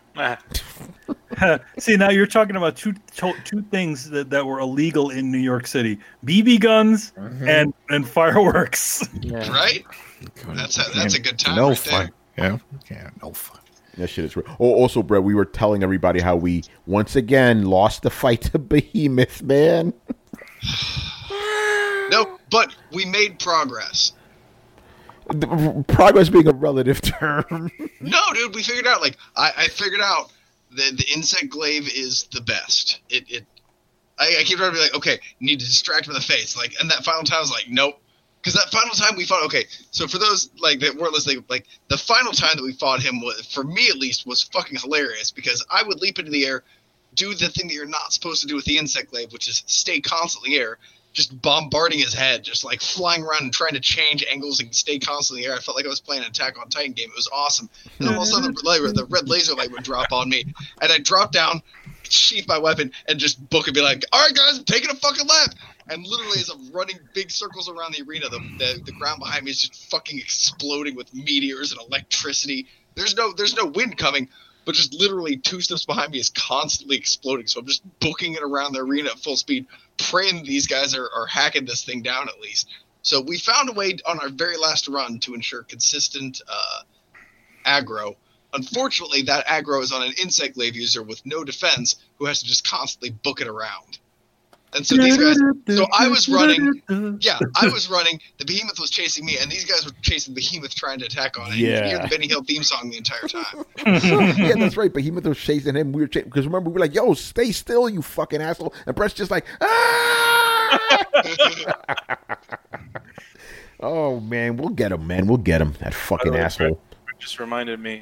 See, now you're talking about two two things that, that were illegal in New York City: B B guns mm-hmm. and and fireworks. Yeah. Right? That's a, that's a good time. No right fun. There. Yeah, yeah, no fun. That shit is real. Oh, also, Brett, we were telling everybody how we once again lost the fight to Behemoth, man. No, but we made progress. The, progress being a relative term. No, dude, we figured out. Like, I, I figured out that the insect glaive is the best. It, it. I, I keep trying to be like, okay, need to distract him in the face. Like, and that final time I was like, nope. Because that final time we fought, okay, so for those like that weren't listening, like the final time that we fought him was, for me at least, was fucking hilarious because I would leap into the air, do the thing that you're not supposed to do with the insect glaive, which is stay constantly air. Just bombarding his head, just like flying around and trying to change angles and stay constantly in the air. I felt like I was playing an Attack on Titan game. It was awesome. And then all of a sudden, the, the red laser light would drop on me, and I'd drop down, sheath my weapon, and just book and be like, "All right, guys, I'm taking a fucking lap." And literally, as I'm running big circles around the arena, the, the the ground behind me is just fucking exploding with meteors and electricity. There's no there's no wind coming. But just literally two steps behind me is constantly exploding. So I'm just booking it around the arena at full speed, praying these guys are, are hacking this thing down at least. So we found a way on our very last run to ensure consistent uh, aggro. Unfortunately, that aggro is on an insect glaive user with no defense who has to just constantly book it around. And so these guys, so I was running, yeah, I was running, the Behemoth was chasing me, and these guys were chasing Behemoth trying to attack on it. Yeah. You could hear the Benny Hill theme song the entire time. Yeah, that's right. Behemoth was chasing him. We were chasing, because remember, we were like, yo, stay still, you fucking asshole. And Brett's just like, ah! Oh, man, we'll get him, man. We'll get him, that fucking Brett, asshole. Brett just reminded me.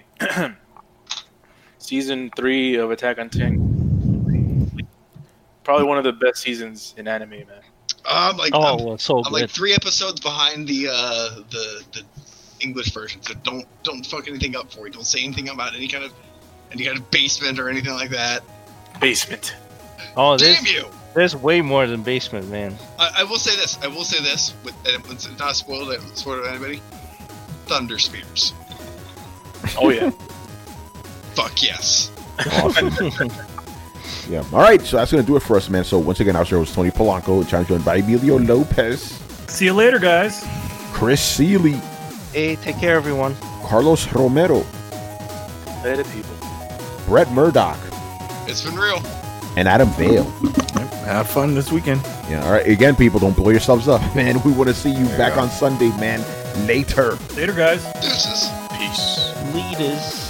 Season three of Attack on Titan. Probably one of the best seasons in anime, man. I'm like, Oh, I'm, well, so I'm good. like three episodes behind the uh, the the English version, so don't don't fuck anything up for me. Don't say anything about any kind of any kind of basement or anything like that. Basement. Oh, there's, Damn you! there's way more than basement, man. I, I will say this. I will say this. With and it's not spoiled. I haven't spoiled it to anybody. Thunder spears. Oh yeah. Fuck yes. Awesome. Yeah. All right. So that's going to do it for us, man. So once again, our show was Tony Polanco, and I'm joined by Emilio Lopez. See you later, guys. Chris Seeley. Hey, take care, everyone. Carlos Romero. Better people. Brett Murdoch. It's been real. And Adam Vale. Yep, have fun this weekend. Yeah. All right. Again, people, don't blow yourselves up, man. We want to see you There back you go. on Sunday, man. Later. Later, guys. Deuces. Peace. Leaders.